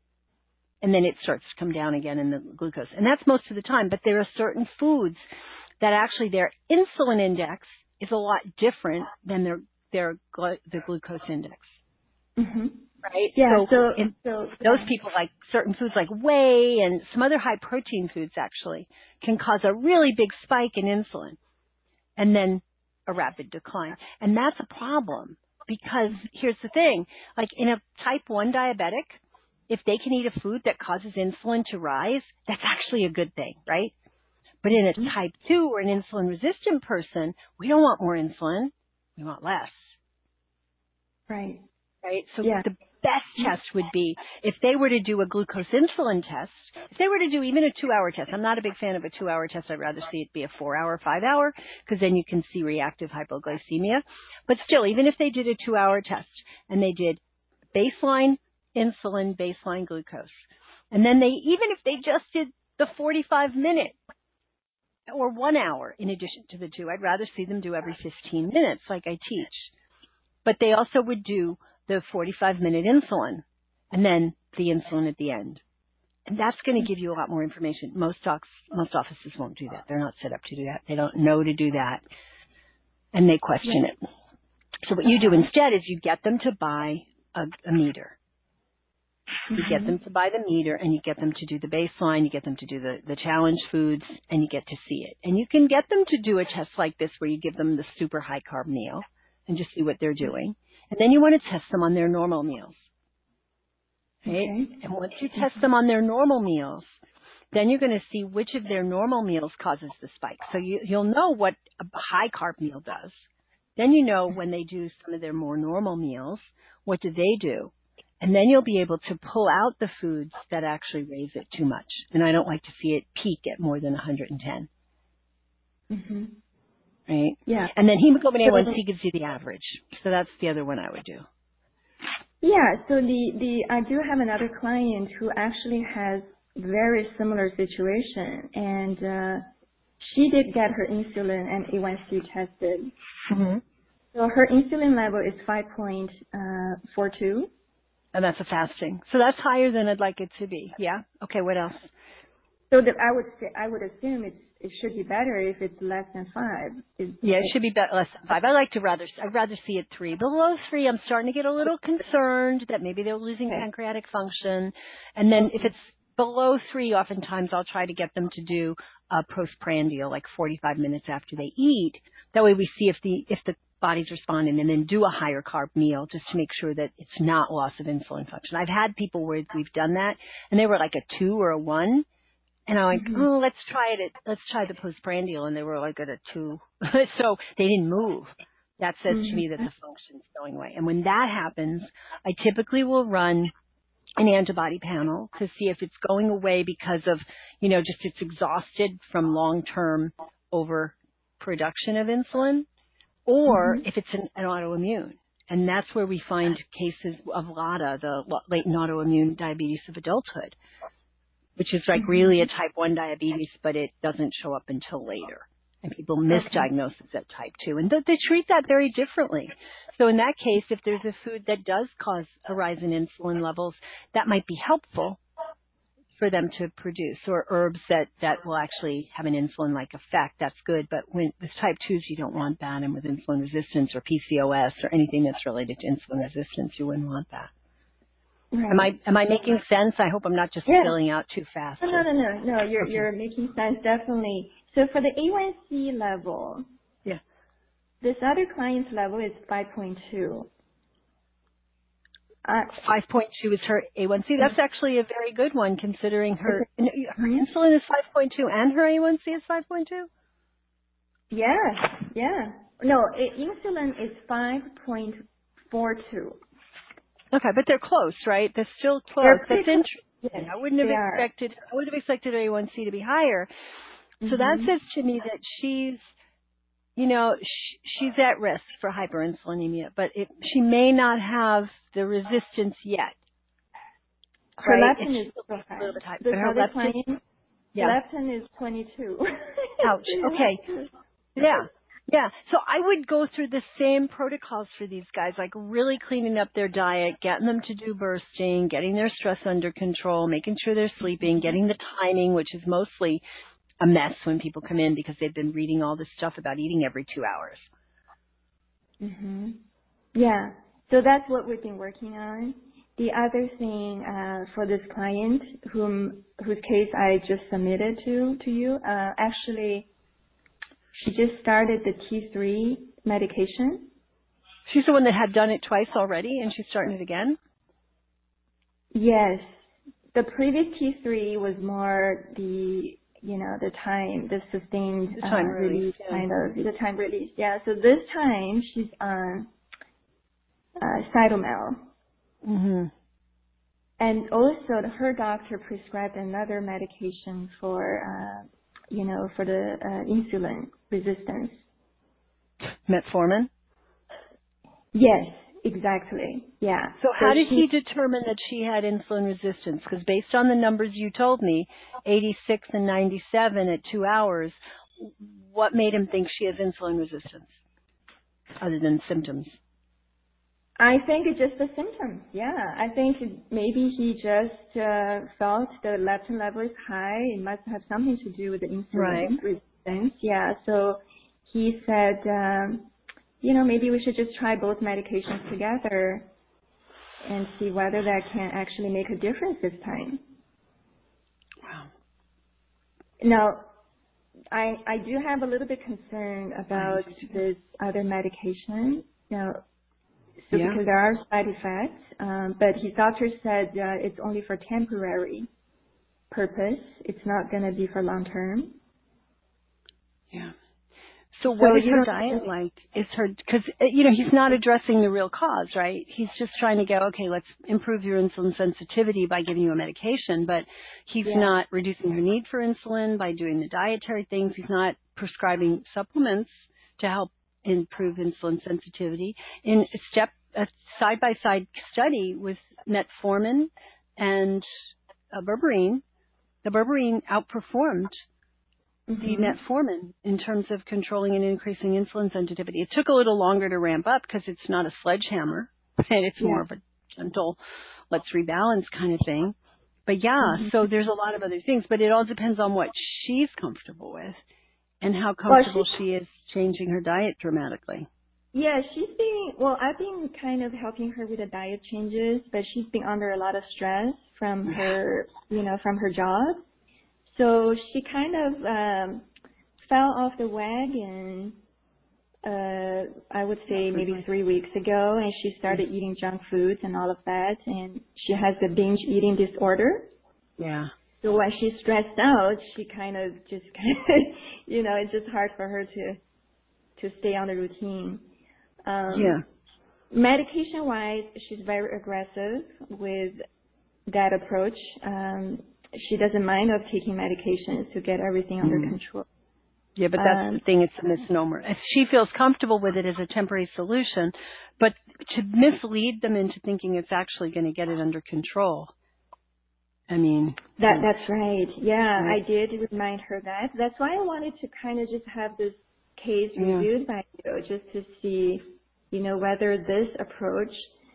A: And then it starts to come down again in the glucose. And that's most of the time. But there are certain foods that actually their insulin index is a lot different than their, their, the glucose index.
D: Mm-hmm.
A: right?
D: Yeah.
A: So,
D: So,
A: in,
D: so
A: those
D: yeah.
A: people like certain foods like whey and some other high protein foods actually can cause a really big spike in insulin and then a rapid decline. And that's a problem because here's the thing, like in a type one diabetic, if they can eat a food that causes insulin to rise, that's actually a good thing, right? But in a type two or an insulin resistant person, we don't want more insulin. We want less.
D: Right.
A: Right? So
D: Yeah.
A: the best test would be if they were to do a glucose insulin test, if they were to do even a two-hour test. I'm not a big fan of a two-hour test. I'd rather see it be a four-hour, five-hour, because then you can see reactive hypoglycemia. But still, even if they did a two-hour test and they did baseline insulin, baseline glucose, and then they, even if they just did the forty-five minute or one hour in addition to the two, I'd rather see them do every fifteen minutes like I teach. But they also would do the forty-five minute insulin and then the insulin at the end. And that's going to give you a lot more information. Most docs, most offices won't do that. They're not set up to do that. They don't know to do that. And they question
D: Yeah.
A: it. So what you do instead is you get them to buy a, a meter. You get them to buy the meter and you get them to do the baseline, you get them to do the, the challenge foods, and you get to see it. And you can get them to do a test like this where you give them the super high carb meal and just see what they're doing. And then you want to test them on their normal meals. Right?
D: Okay.
A: And once you test them on their normal meals, then you're going to see which of their normal meals causes the spike. So you, you'll know what a high carb meal does. Then you know when they do some of their more normal meals, what do they do? And then you'll be able to pull out the foods that actually raise it too much. And I don't like to see it peak at more than one hundred ten.
D: Mm-hmm.
A: Right?
D: Yeah.
A: And then hemoglobin
D: So
A: A one C gives you the average. So that's the other one I would do.
D: Yeah. So the, the I do have another client who actually has very similar situation, and uh, she did get her insulin and A one C tested.
A: Mm-hmm.
D: So her insulin level is five point four two.
A: And that's a fasting. So that's higher than I'd like it to be. Yeah? Okay, what else?
D: So that I would say I would assume it's it should be better if it's less than five. Is,
A: Yeah, it should be better, less than five. I like to rather, I'd rather see it three. Below three, I'm starting to get a little concerned that maybe they're losing
D: okay.
A: pancreatic function. And then if it's below three, oftentimes I'll try to get them to do a postprandial, like forty-five minutes after they eat. That way we see if the, if the body's responding, and then do a higher carb meal just to make sure that it's not loss of insulin function. I've had people where we've done that and they were like a two or a one. And I'm like,
D: Mm-hmm.
A: oh, let's try it. At, let's try the postprandial. And they were like at a two. So they didn't move. That says
D: Mm-hmm.
A: to me that the function's going away. And when that happens, I typically will run an antibody panel to see if it's going away because of, you know, just it's exhausted from long-term overproduction of insulin, or
D: Mm-hmm.
A: if it's an, an autoimmune. And that's where we find cases of LADA, the latent autoimmune diabetes of adulthood, which is like really a type one diabetes, but it doesn't show up until later. And people misdiagnose it at type two. And th- they treat that very differently. So in that case, if there's a food that does cause a rise in insulin levels, that might be helpful for them to produce, or herbs that, that will actually have an insulin-like effect. That's good. But when, with type twos, you don't want that. And with insulin resistance or P C O S or anything that's related to insulin resistance, you wouldn't want that.
D: Right.
A: Am I am I making sense? I hope I'm not just
D: Yeah.
A: spilling out too fast.
D: No, no, no, no, no. You're
A: Okay.
D: you're making sense definitely. So for the A one C level,
A: Yeah.
D: this other client's level is five point two. Uh,
A: five point two is her A one C. That's actually a very good one considering her her insulin is five point two and her A one C is five point two?
D: yeah, yeah. No, i- insulin is five point four two.
A: Okay, but they're close, right? They're still close.
D: They're
A: That's
D: pretty close.
A: interesting.
D: Yes,
A: I wouldn't have
D: they are.
A: expected I would have expected her A one C to be higher. So
D: Mm-hmm.
A: that says to me that she's, you know, sh- she's at risk for hyperinsulinemia, but it, she may not have the resistance yet.
D: Her
A: Right?
D: leptin
A: It's
D: is
A: still
D: so
A: a
D: high.
A: little bit high.
D: This
A: But her
D: other
A: leptin,
D: client,
A: yeah.
D: leptin is twenty-two.
A: Ouch. Okay. Yeah. Yeah. So I would go through the same protocols for these guys, like really cleaning up their diet, getting them to do bursting, getting their stress under control, making sure they're sleeping, getting the timing, which is mostly a mess when people come in because they've been reading all this stuff about eating every two hours.
D: Mhm. Yeah. So that's what we've been working on. the other thing uh, for this client, whom whose case I just submitted to to you, uh, actually, she just started the T three medication.
A: She's the one that had done it twice already, and she's starting it again?
D: Yes. The previous T three was more the, you know, the time, the sustained
A: the time
D: uh,
A: release,
D: release,
A: yeah.
D: kind of, the time release. Yeah, so this time she's on uh, Cytomel.
A: Mm-hmm.
D: And also her doctor prescribed another medication for, uh, you know, for the uh, insulin resistance.
A: Metformin?
D: Yes, exactly. Yeah.
A: So how
D: so
A: did
D: she,
A: he determine that she had insulin resistance? Because based on the numbers you told me, eighty-six and ninety-seven at two hours, what made him think she has insulin resistance other than symptoms?
D: I think it's just the symptoms. Yeah, I think maybe he just uh, felt the leptin level is high. It must have something to do with the insulin
A: Right.
D: resistance. Yeah, so he said, um, you know, maybe we should just try both medications together and see whether that can actually make a difference this time.
A: Wow.
D: Now, I I do have a little bit concern about this other medication. Now, so
A: Yeah.
D: because there are side effects, um, but his doctor said uh, it's only for temporary purpose. It's not going to be for long term.
A: Yeah. So what
D: So
A: is
D: you
A: her
D: don't
A: diet
D: think-
A: like? Is her, because, you know, he's not addressing the real cause, right? He's just trying to go, okay, let's improve your insulin sensitivity by giving you a medication, but he's
D: Yeah.
A: not reducing her need for insulin by doing the dietary things. He's not prescribing supplements to help improve insulin sensitivity. In a step, a side-by-side study with metformin and uh, berberine, the berberine outperformed
D: Mhm.
A: the metformin in terms of controlling and increasing insulin sensitivity. It took a little longer to ramp up because it's not a sledgehammer and it's
D: Yeah.
A: more of a gentle, let's rebalance kind of thing. But yeah,
D: Mhm.
A: so there's a lot of other things, but it all depends on what she's comfortable with and how
D: Well,
A: comfortable
D: she's-
A: she is changing her diet dramatically.
D: Yeah, she's been, well, I've been kind of helping her with the diet changes, but she's been under a lot of stress from her, you know, from her job. So she kind of um, fell off the wagon, uh, I would say maybe three weeks ago, and she started eating junk foods and all of that, and she has the binge eating disorder.
A: Yeah.
D: So when she's stressed out, she kind of just kind of, you know, it's just hard for her to to stay on the routine. Um,
A: Yeah.
D: Medication-wise, she's very aggressive with that approach. Um, she doesn't mind of taking medications to get everything under
A: Mhm.
D: control.
A: Yeah, but that's
D: Um,
A: the thing, it's a misnomer. If she feels comfortable with it as a temporary solution, but to mislead them into thinking it's actually going to get it under control. I mean,
D: That that's right. Yeah,
A: Right.
D: I did remind her that. That's why I wanted to kind of just have this case
A: Yeah.
D: reviewed by you, just to see, you know, whether this approach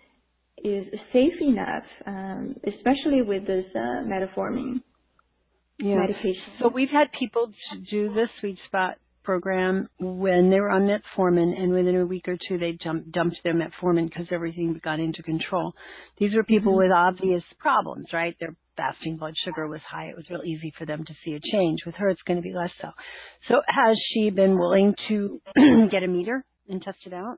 D: is safe enough, um, especially with this uh, metformin
A: yeah.
D: medication.
A: So we've had people t- do the Sweet Spot program when they were on metformin, and within a week or two they jumped, dumped their metformin because everything got into control. These were people
D: Mhm.
A: with obvious problems, right? Their fasting blood sugar was high. It was real easy for them to see a change. With her, it's going to be less so. So has she been willing to get a meter and test it out?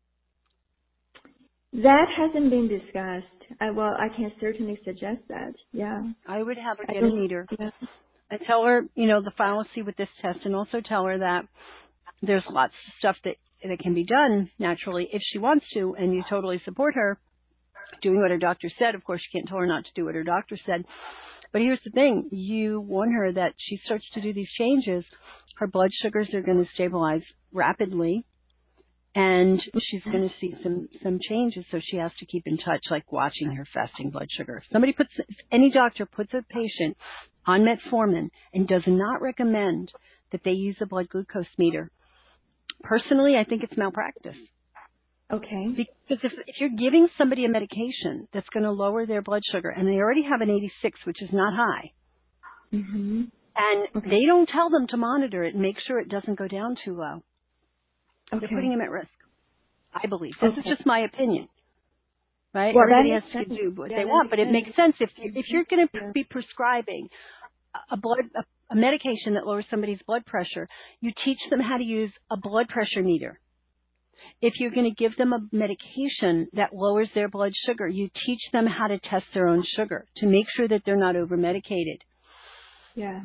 D: That hasn't been discussed. I, well, I can certainly suggest that. Yeah.
A: I would have her
D: I
A: get a
D: don't-
A: meter
D: Yeah.
A: and tell her, you know, the fallacy with this test, and also tell her that there's lots of stuff that, that can be done naturally if she wants to, and you totally support her doing what her doctor said. Of course, you can't tell her not to do what her doctor said. But here's the thing. You warn her that she starts to do these changes, her blood sugars are going to stabilize rapidly, and she's going to see some, some changes, so she has to keep in touch, like watching her fasting blood sugar. If somebody puts, if any doctor puts a patient on metformin and does not recommend that they use a blood glucose meter, personally, I think it's malpractice.
D: Okay.
A: Because if, if you're giving somebody a medication that's going to lower their blood sugar, and they already have an eighty-six, which is not high,
D: Mhm.
A: and
D: Okay.
A: they don't tell them to monitor it and make sure it doesn't go down too low,
D: Okay.
A: they're putting them at risk, I believe. This
D: Okay.
A: is just my opinion. right?
D: Well,
A: Everybody
D: that
A: has
D: makes
A: to
D: sense.
A: do what
D: Yeah,
A: they
D: that
A: want, but it
D: makes
A: makes sense if you, if you're going to
D: Yeah.
A: be prescribing a blood a, a medication that lowers somebody's blood pressure, you teach them how to use a blood pressure meter. If you're going to give them a medication that lowers their blood sugar, you teach them how to test their own sugar to make sure that they're not over medicated.
D: Yeah.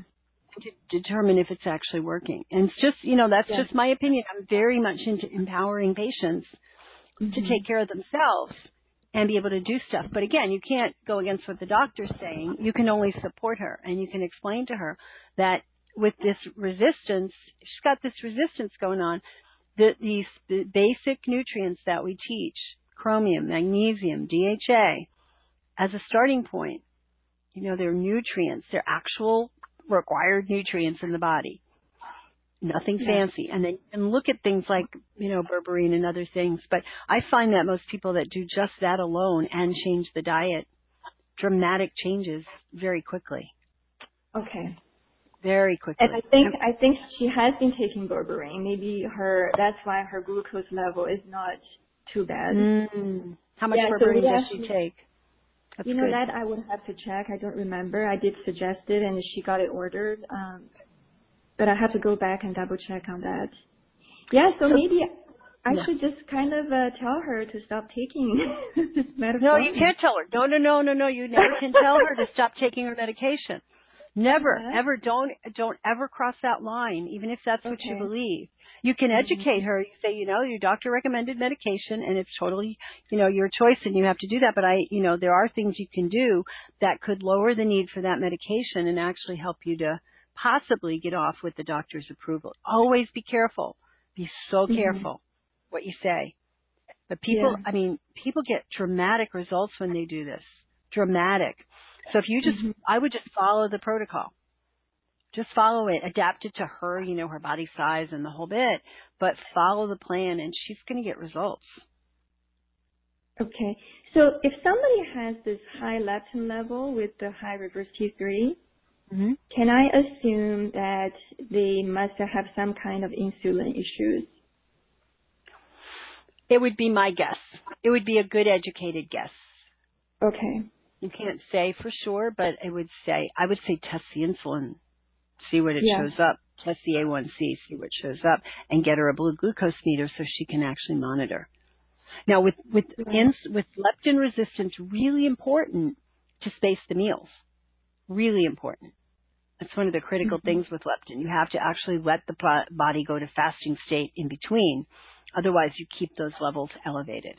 A: To determine if it's actually working. And it's just, you know, that's
D: Yeah.
A: just my opinion. I'm very much into empowering patients
D: Mm-hmm.
A: to take care of themselves and be able to do stuff. But again, you can't go against what the doctor's saying. You can only support her, and you can explain to her that with this resistance, she's got this resistance going on, that these the basic nutrients that we teach, chromium, magnesium, D H A, as a starting point, you know, they're nutrients. They're actual required nutrients in the body. Nothing
D: Yeah.
A: fancy. And then you can look at things like, you know, berberine and other things. But I find that most people that do just that alone and change the diet, dramatic changes very quickly.
D: Okay.
A: Very quickly.
D: And I think I think she has been taking berberine. Maybe her that's why her glucose level is not too bad.
A: Mm. How much
D: Yeah, so
A: berberine
D: we
A: does
D: actually-
A: she take? That's
D: you know
A: good.
D: that I would have to check. I don't remember. I did suggest it, and she got it ordered. Um, but I have to go back and double check on that. Yeah, so, so maybe I
A: yeah.
D: should just kind of uh, tell her to stop taking this medication.
A: No, you can't tell her. No, no, no, no, no. You never can tell her to stop taking her medication. Never,
D: uh-huh.
A: ever. Don't, don't ever cross that line, even if that's what
D: Okay.
A: you believe. You can
D: Mm-hmm.
A: educate her. You say, you know, your doctor recommended medication, and it's totally, you know, your choice, and you have to do that. But I, you know, there are things you can do that could lower the need for that medication and actually help you to possibly get off with the doctor's approval. Always be careful. Be so
D: Mm-hmm.
A: careful what you say. But people,
D: Yeah.
A: I mean, people get dramatic results when they do this. Dramatic. So if you just,
D: Mm-hmm.
A: I would just follow the protocol. Just follow it. Adapt it to her, you know, her body size and the whole bit. But follow the plan, and she's going to get results.
D: Okay. So if somebody has this high leptin level with the high reverse T three,
A: Mm-hmm.
D: can I assume that they must have some kind of insulin issues?
A: It would be my guess. It would be a good educated guess.
D: Okay.
A: You can't say for sure, but I would say, I would say test the insulin, see what it
D: Yeah.
A: shows up, test the A one C, see what shows up, and get her a blood glucose meter so she can actually monitor. Now with, with,
D: Right.
A: ins, with leptin resistance, really important to space the meals. Really important. That's one of the critical
D: Mm-hmm.
A: things with leptin. You have to actually let the body go to fasting state in between. Otherwise, you keep those levels elevated.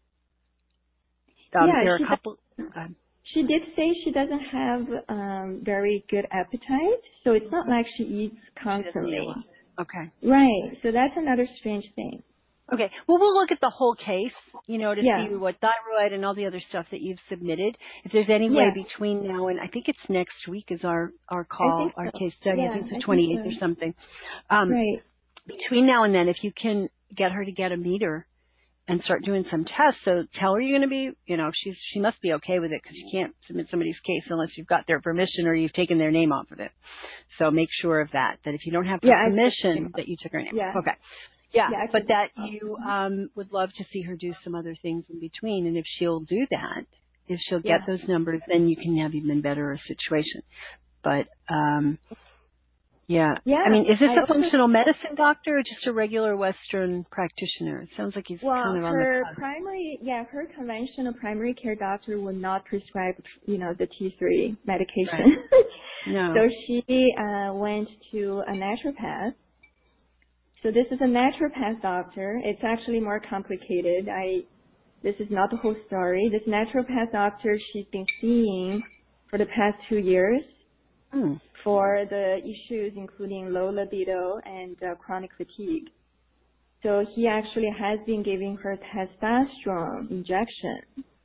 A: Um,
D: Yeah,
A: there are
D: she
A: a couple. Uh,
D: She did say she doesn't have um, very good appetite, so it's not like she eats constantly.
A: eat a lot. Okay.
D: Right. So that's another strange thing.
A: Okay. Well, we'll look at the whole case, you know, to
D: Yeah.
A: see what thyroid and all the other stuff that you've submitted. If there's any way
D: Yeah.
A: between now and I think it's next week is our our call,
D: think
A: our
D: so.
A: case study.
D: Yeah,
A: I think it's
D: I
A: the
D: think
A: twenty-eighth
D: so.
A: or something. Um,
D: Right.
A: Between now and then, if you can get her to get a meter and start doing some tests, so tell her you're going to be, you know, she's she must be okay with it because you can't submit somebody's case unless you've got their permission or you've taken their name off of it. So make sure of that. That if you don't have her
D: Yeah, I-
A: permission, that you took her name.
D: Yeah.
A: Okay. Yeah,
D: Yeah, I
A: but
D: took
A: that
D: her off.
A: you um, would love to see her do some other things in between, and if she'll do that, if she'll
D: Yeah.
A: get those numbers, then you can have even better a situation. But um, yeah.
D: Yeah,
A: I mean, is this
D: I
A: a
D: also-
A: functional medicine doctor or just a regular Western practitioner? It sounds like he's
D: Well,
A: kind of on
D: her
A: the cusp.
D: primary, yeah, her conventional primary care doctor will not prescribe, you know, the T three medication.
A: Right. No.
D: So she uh, went to a naturopath. So this is a naturopath doctor. It's actually more complicated. I, this is not the whole story. This naturopath doctor she's been seeing for the past two years
A: Hmm.
D: for the issues including low libido and uh, chronic fatigue. So he actually has been giving her testosterone injection.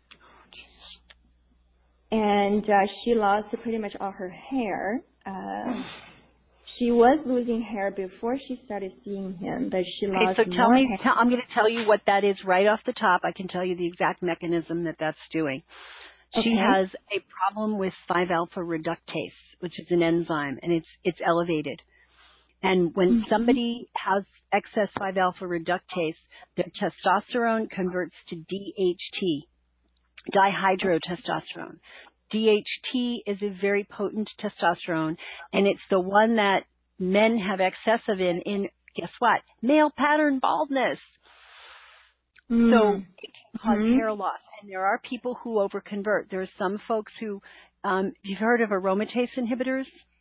D: And uh, she lost pretty much all her hair. Uh, she was losing hair before she started seeing him, but she
A: Okay,
D: lost
A: so tell
D: more
A: me,
D: hair.
A: tell, I'm going to tell you what that is right off the top. I can tell you the exact mechanism that that's doing. She
D: Okay.
A: has a problem with five alpha reductase, which is an enzyme, and it's it's elevated. And when
D: Mm-hmm.
A: somebody has excess five alpha reductase, their testosterone converts to D H T. dihydrotestosterone. D H T is a very potent testosterone, and it's the one that men have excess of in, in guess what? Male pattern baldness. Mm. So it can cause mm-hmm. hair loss. And there are people who overconvert. There are some folks who, um, you've heard of aromatase inhibitors?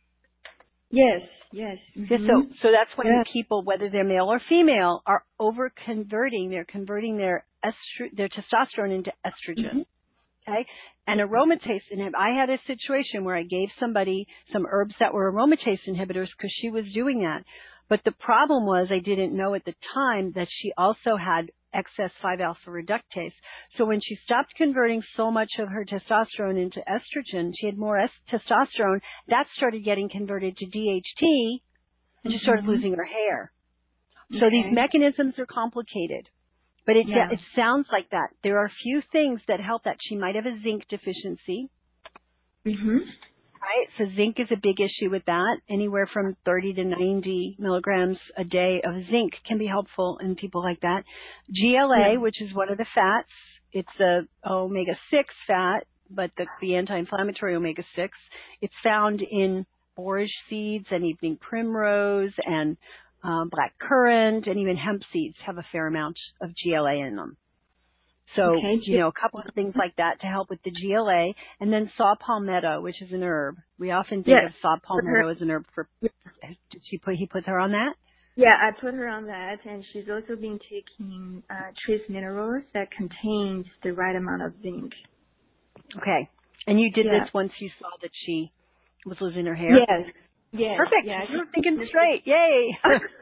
D: Yes, yes. Mm-hmm.
A: Yeah, so, so that's when
D: yeah.
A: people, whether they're male or female, are overconverting. They're converting their estro- their testosterone into estrogen. Mm-hmm. Okay? And aromatase inhibitors, I had a situation where I gave somebody some herbs that were aromatase inhibitors because she was doing that. But the problem was I didn't know at the time that she also had excess five alpha reductase. So when she stopped converting so much of her testosterone into estrogen, she had more es- testosterone, that started getting converted to D H T, and she started mm-hmm. losing her hair. Okay. So these mechanisms are complicated. But it, yeah. it sounds like that. There are a few things that help that. She might have a zinc deficiency.
D: Mm-hmm.
A: Right? So zinc is a big issue with that. Anywhere from thirty to ninety milligrams a day of zinc can be helpful in people like that. G L A, yeah. which is one of the fats, it's a omega six fat, but the, the anti-inflammatory omega six. It's found in borage seeds and evening primrose and um, black currant, and even hemp seeds have a fair amount of G L A in them. So, okay. you know, a couple of things like that to help with the G L A. And then saw palmetto, which is an herb. We often think yes. of saw palmetto as an herb for, did she put, he put her on that?
D: Yeah, I put her on that. And she's also been taking uh, trace minerals that contains the right amount of zinc.
A: Okay. And you did yeah. this once you saw that she was losing her hair?
D: Yes. Yes.
A: Perfect.
D: Yes.
A: You're thinking straight. Yay.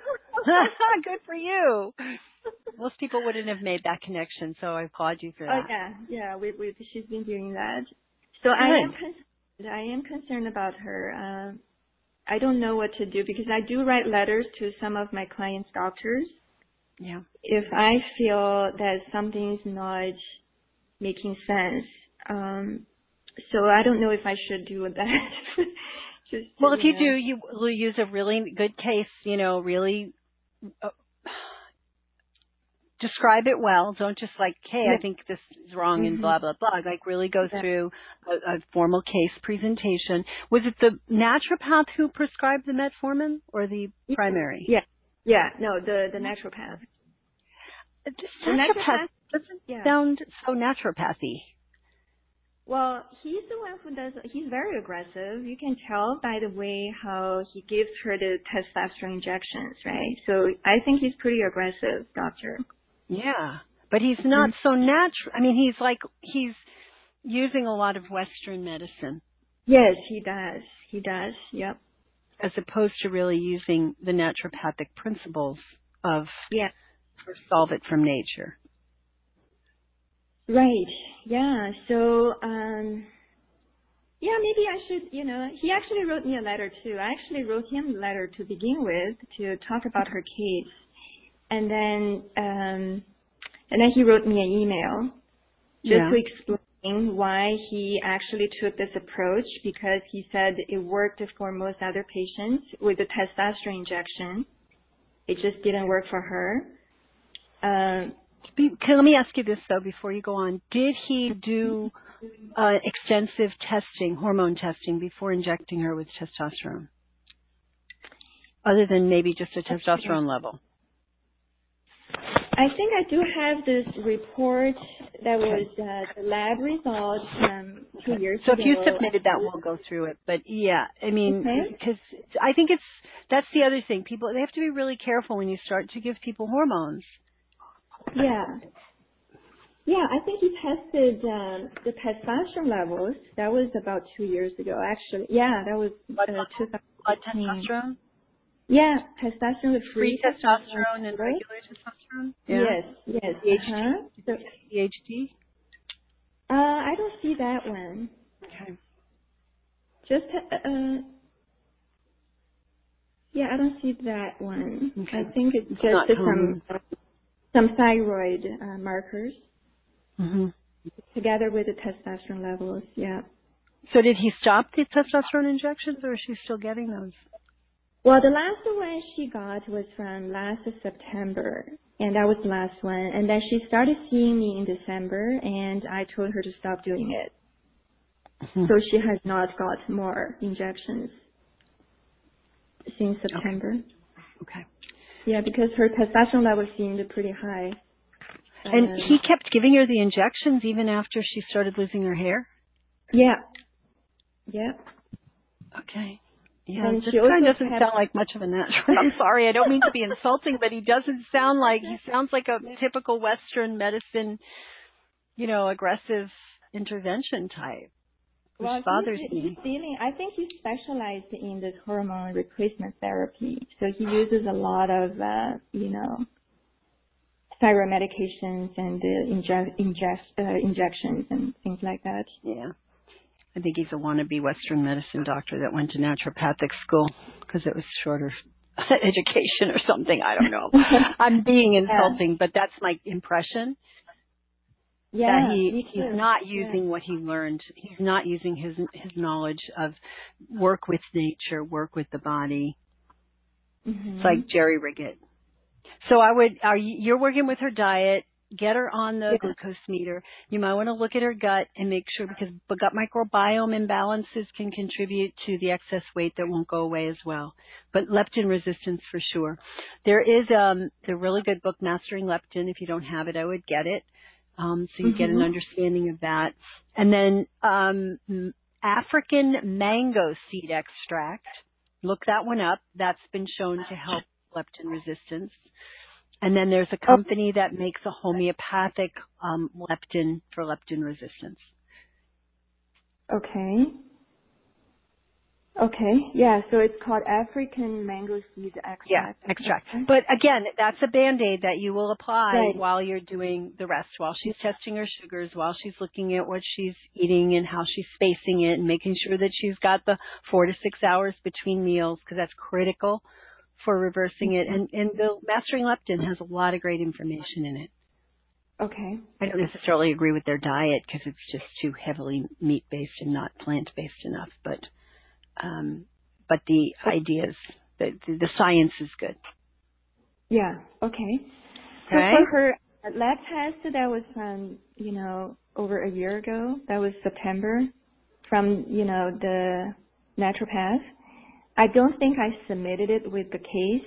A: Good for you. Most people wouldn't have made that connection, so I applaud you for that.
D: Oh yeah, yeah. We, we, she's been doing that. So Good. I am concerned. I am concerned about her. Uh, I don't know what to do because I do write letters to some of my clients' doctors.
A: Yeah.
D: If I feel that something's not making sense, um, so I don't know if I should do that. Just,
A: well, if you
D: know.
A: do, you will use a really good case. You know, really. Uh, Describe it well. Don't just like, hey, I think this is wrong mm-hmm. and blah, blah, blah. Like really go yeah. through a, a formal case presentation. Was it the naturopath who prescribed the metformin or the primary?
D: Yeah. Yeah. No, the, the naturopath.
A: The naturopath doesn't yeah. sound so naturopathy.
D: Well, he's the one who does, he's very aggressive. You can tell by the way how he gives her the testosterone injections, right? So I think he's pretty aggressive, doctor.
A: Yeah, but he's not mm-hmm. so natural. I mean, he's like, he's using a lot of Western medicine.
D: Yes, he does. He does, yep.
A: As opposed to really using the naturopathic principles of
D: yeah.
A: solve it from nature.
D: Right, yeah. So, um, yeah, maybe I should, you know, he actually wrote me a letter too. I actually wrote him a letter to begin with to talk about her case. And then, um, and then he wrote me an email just
A: yeah.
D: to explain why he actually took this approach, because he said it worked for most other patients with the testosterone injection. It just didn't work for her. Um,
A: Let me ask you this though before you go on. Did he do uh, extensive testing, hormone testing, before injecting her with testosterone? Other than maybe just a testosterone level?
D: I think I do have this report that was uh, the lab results from two
A: okay.
D: years
A: so
D: ago.
A: So if you submitted that, we'll go through it. But yeah, I mean, because okay. I think it's, that's the other thing. People, they have to be really careful when you start to give people hormones.
D: Yeah. Yeah, I think he tested um, the testosterone levels. That was about two years ago, actually. Yeah, that was uh, two thousand fifteen.
A: Blood testosterone?
D: Yeah, testosterone with free,
A: free testosterone, testosterone and regular testosterone? Yeah.
D: Yes, yes.
A: D H T?
D: Uh-huh. So,
A: D H T?
D: Uh, I don't see that one.
A: Okay.
D: Just, uh, yeah, I don't see that one. Okay. I think it's just
A: Not
D: some uh, some thyroid uh, markers
A: mm-hmm.
D: together with the testosterone levels. Yeah.
A: So did he stop the testosterone injections, or is she still getting those?
D: Well, the last one she got was from last September. and that was the last one. And then she started seeing me in December, and I told her to stop doing it. Mm-hmm. So she has not got more injections since September.
A: Okay. okay.
D: Yeah, because her testosterone level seemed pretty high.
A: And
D: um,
A: he kept giving her the injections even after she started losing her hair?
D: Yeah. Yeah.
A: Okay. Yeah,
D: and
A: this
D: she
A: guy
D: also
A: doesn't
D: kept,
A: sound like much of a natural. I'm sorry, I don't mean to be insulting, but he doesn't sound like, he sounds like a typical Western medicine, you know, aggressive intervention type, which
D: well,
A: bothers
D: he's,
A: me.
D: he's dealing, I think he specialized in this hormone replacement therapy. So he uses a lot of, uh, you know, thyroid medications and uh, inject, inject, uh, injections and things like that.
A: Yeah. I think he's a wannabe Western medicine doctor that went to naturopathic school because it was shorter education or something. I don't know. I'm being insulting, yeah. but that's my impression.
D: Yeah,
A: that he
D: me too.
A: he's not using
D: yeah.
A: what he learned. He's not using his his knowledge of work with nature, work with the body.
D: Mm-hmm.
A: It's like jerry rig it. So I would, are you, you're working with her diet. Get her on the
D: yeah.
A: glucose meter. You might want to look at her gut and make sure, because the gut microbiome imbalances can contribute to the excess weight that won't go away as well. But leptin resistance for sure. There is um, a really good book, Mastering Leptin. If you don't have it, I would get it. Um, so you
D: mm-hmm.
A: get an understanding of that. And then um, African mango seed extract. Look that one up. That's been shown to help leptin resistance. And then there's a company that makes a homeopathic um, leptin for leptin resistance.
D: Okay. Okay. Yeah, so it's called African mango seed extract.
A: Yeah, extract. But again, that's a Band-Aid that you will apply
D: right.
A: while you're doing the rest, while she's testing her sugars, while she's looking at what she's eating and how she's spacing it and making sure that she's got the four to six hours between meals, because that's critical for reversing it. And, and the Mastering Leptin has a lot of great information in it.
D: Okay.
A: I don't necessarily agree with their diet because it's just too heavily meat-based and not plant-based enough. But um, but the ideas, the, the science is good.
D: Yeah. Okay. So
A: okay.
D: for her lab test, that was um, you know, over a year ago. That was September, from you know the naturopath. I don't think I submitted it with the case,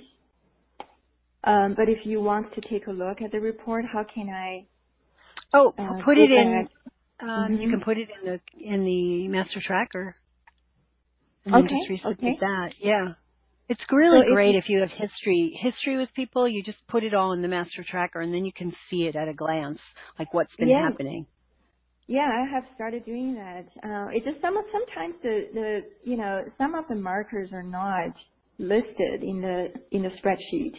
D: um, but if you want to take a look at the report, how can I?
A: Oh,
D: uh,
A: put it in. Um,
D: mm-hmm.
A: You can put it in the in the master tracker, and then
D: okay.
A: just resubmit
D: okay.
A: that. Yeah, it's really
D: so
A: great
D: if
A: you, if you have history history with people. You just put it all in the master tracker, and then you can see it at a glance, like what's been
D: yeah.
A: happening.
D: Yeah, I have started doing that. Uh, it's just some sometimes the, the you know some of the markers are not listed in the in the spreadsheet.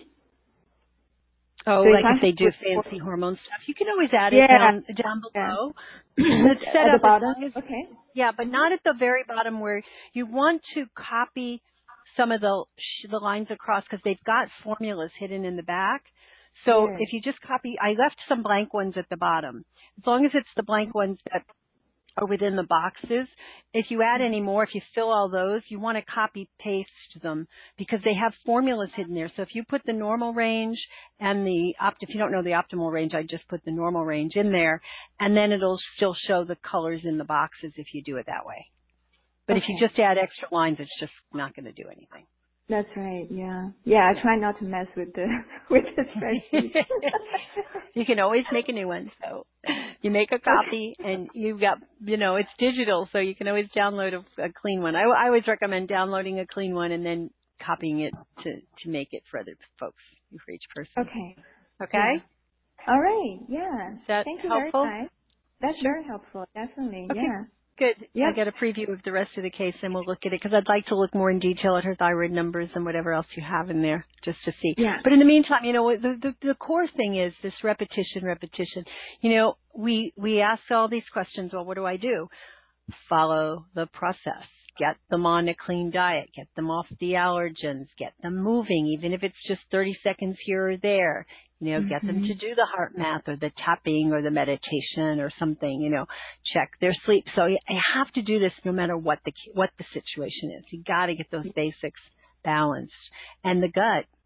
A: Oh,
D: so
A: like
D: if,
A: if they do
D: report,
A: fancy hormone stuff, you can always add
D: yeah,
A: it down down below.
D: Yeah.
A: It's set
D: at
A: up
D: the bottom.
A: as long as,
D: okay.
A: yeah, but not at the very bottom where you want to copy some of the the lines across, because they've got formulas hidden in the back. So
D: yeah.
A: if you just copy, I left some blank ones at the bottom. As long as it's the blank ones that are within the boxes. If you add any more, if you fill all those, you want to copy paste them, because they have formulas hidden there. So if you put the normal range and the opt, if you don't know the optimal range, I just put the normal range in there, and then it'll still show the colors in the boxes if you do it that way. But
D: okay.
A: if you just add extra lines, it's just not going to do anything.
D: That's right. Yeah. Yeah. I try not to mess with the with the spreadsheet.
A: You can always make a new one. So you make a copy, and you've got, you know, it's digital, so you can always download a, a clean one. I, I always recommend downloading a clean one and then copying it to to make it for other folks, for each person.
D: Okay.
A: Okay.
D: Yeah. All right. Yeah.
A: Is that
D: Thank you
A: helpful?
D: very much. That's
A: Sure.
D: very helpful. Definitely.
A: Okay.
D: Yeah.
A: Good.
D: Yep.
A: I got a preview of the rest of the case, and we'll look at it, because I'd like to look more in detail at her thyroid numbers and whatever else you have in there, just to see.
D: Yeah.
A: But in the meantime, you know, the, the, the core thing is this repetition, repetition. You know, we we ask all these questions. Well, what do I do? Follow the process. Get them on a clean diet. Get them off the allergens. Get them moving, even if it's just thirty seconds here or there. You know, mm-hmm. get them to do the heart math or the tapping or the meditation or something, you know, check their sleep. So you have to do this no matter what the, what the situation is. You got to get those basics balanced. And the gut,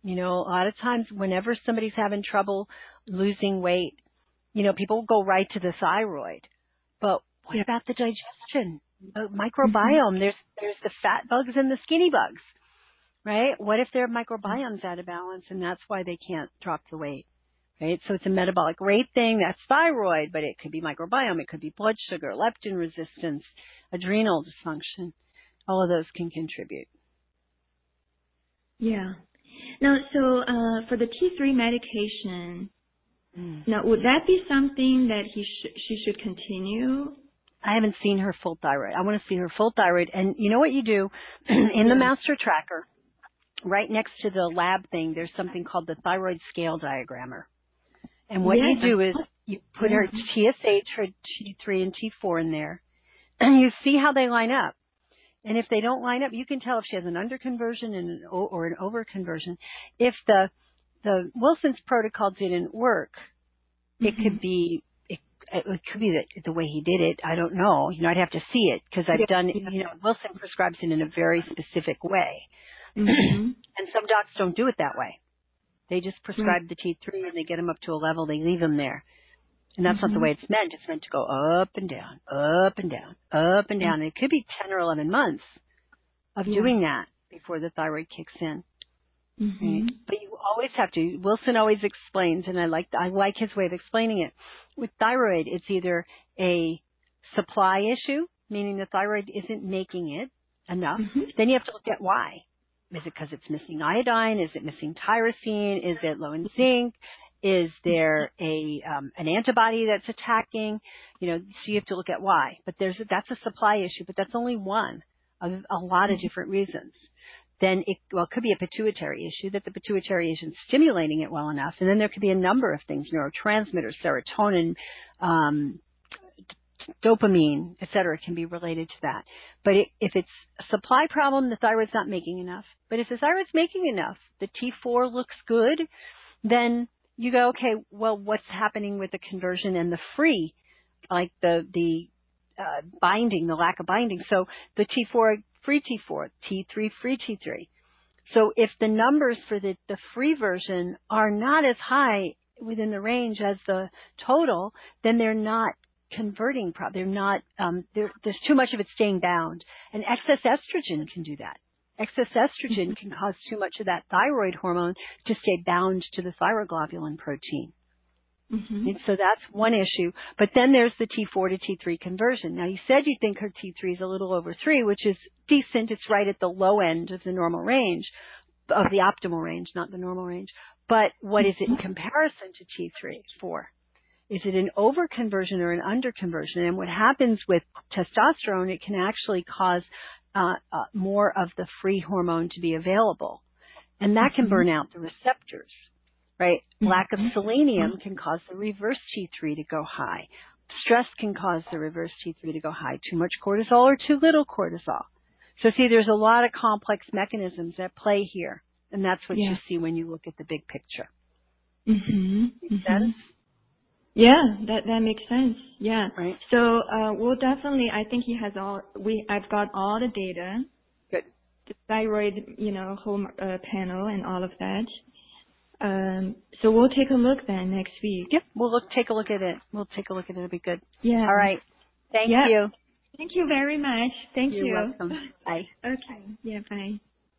A: You know, a lot of times whenever somebody's having trouble losing weight, you know, people go right to the thyroid. But what
D: Yeah.
A: about the digestion, the microbiome? Mm-hmm. There's there's the fat bugs and the skinny bugs, right? What if their microbiome's out of balance and that's why they can't drop the weight, right? So it's a metabolic rate thing. That's thyroid, but it could be microbiome. It could be blood sugar, leptin resistance, adrenal dysfunction. All of those can contribute.
D: Yeah. Now, so uh, for the T three medication, mm. now would that be something that he sh- she should continue?
A: I haven't seen her full thyroid. I want to see her full thyroid. And you know what you do? In the master tracker, right next to the lab thing, there's something called the thyroid scale diagrammer. And what yeah. you do is you put her T S H, her T three and T four in there, and you see how they line up. And if they don't line up, you can tell if she has an underconversion and an o- or an overconversion. If the the Wilson's protocol didn't work, mm-hmm. it could be it, it could be that the way he did it. I don't know. You know, I'd have to see it because I've done it. You know, Wilson prescribes it in a very specific way, mm-hmm. and some docs don't do it that way. They just prescribe mm-hmm. the T three and they get them up to a level. They leave them there. And that's mm-hmm. not the way it's meant. It's meant to go up and down, up and down, up and down. And it could be ten or eleven months of yeah. doing that before the thyroid kicks in. Mm-hmm. Right? But you always have to. Wilson always explains, and I like I like his way of explaining it. With thyroid, it's either a supply issue, meaning the thyroid isn't making it enough. Mm-hmm. Then you have to look at why. Is it because it's missing iodine? Is it missing tyrosine? Is it low in zinc? Is there a um, an antibody that's attacking? You know, so you have to look at why. But there's a, that's a supply issue, but that's only one of a lot of different reasons. Then it well it could be a pituitary issue that the pituitary isn't stimulating it well enough, and then there could be a number of things: neurotransmitters, serotonin, um, dopamine, et cetera, can be related to that. But it, if it's a supply problem, the thyroid's not making enough. But if the thyroid's making enough, the T four looks good, then you go, okay, well, what's happening with the conversion and the free, like the the uh, binding, the lack of binding? So the T four, free T four, T three, free T three. So if the numbers for the, the free version are not as high within the range as the total, then they're not converting. Pro- they're not. Um, they're, there's too much of it staying bound, and excess estrogen can do that. Excess estrogen can cause too much of that thyroid hormone to stay bound to the thyroglobulin protein. Mm-hmm. And so that's one issue. But then there's the T four to T three conversion. Now, you said you think her T three is a little over three, which is decent. It's right at the low end of the normal range, of the optimal range, not the normal range. But what is it in comparison to T three, four? Is it an overconversion or an underconversion? And what happens with testosterone, it can actually cause Uh, uh, more of the free hormone to be available. And that can burn out the receptors, right? Mm-hmm. Lack of selenium can cause the reverse T three to go high. Stress can cause the reverse T three to go high. Too much cortisol or too little cortisol. So see, there's a lot of complex mechanisms at play here. And that's what yeah. you see when you look at the big picture.
D: Mm-hmm.
A: Makes sense?
D: Mm-hmm. Yeah, that that makes sense. Yeah.
A: Right.
D: So uh, we'll definitely. I think he has all. We I've got all the data.
A: Good.
D: The thyroid, you know, whole uh, panel and all of that. Um. So we'll take a look then next week.
A: Yep. We'll look. Take a look at it. We'll take a look at it. It'll be good.
D: Yeah.
A: All right. Thank
D: yep.
A: you.
D: Thank you very much. Thank
A: You're
D: you.
A: You're welcome. Bye.
D: Okay. Yeah. Bye.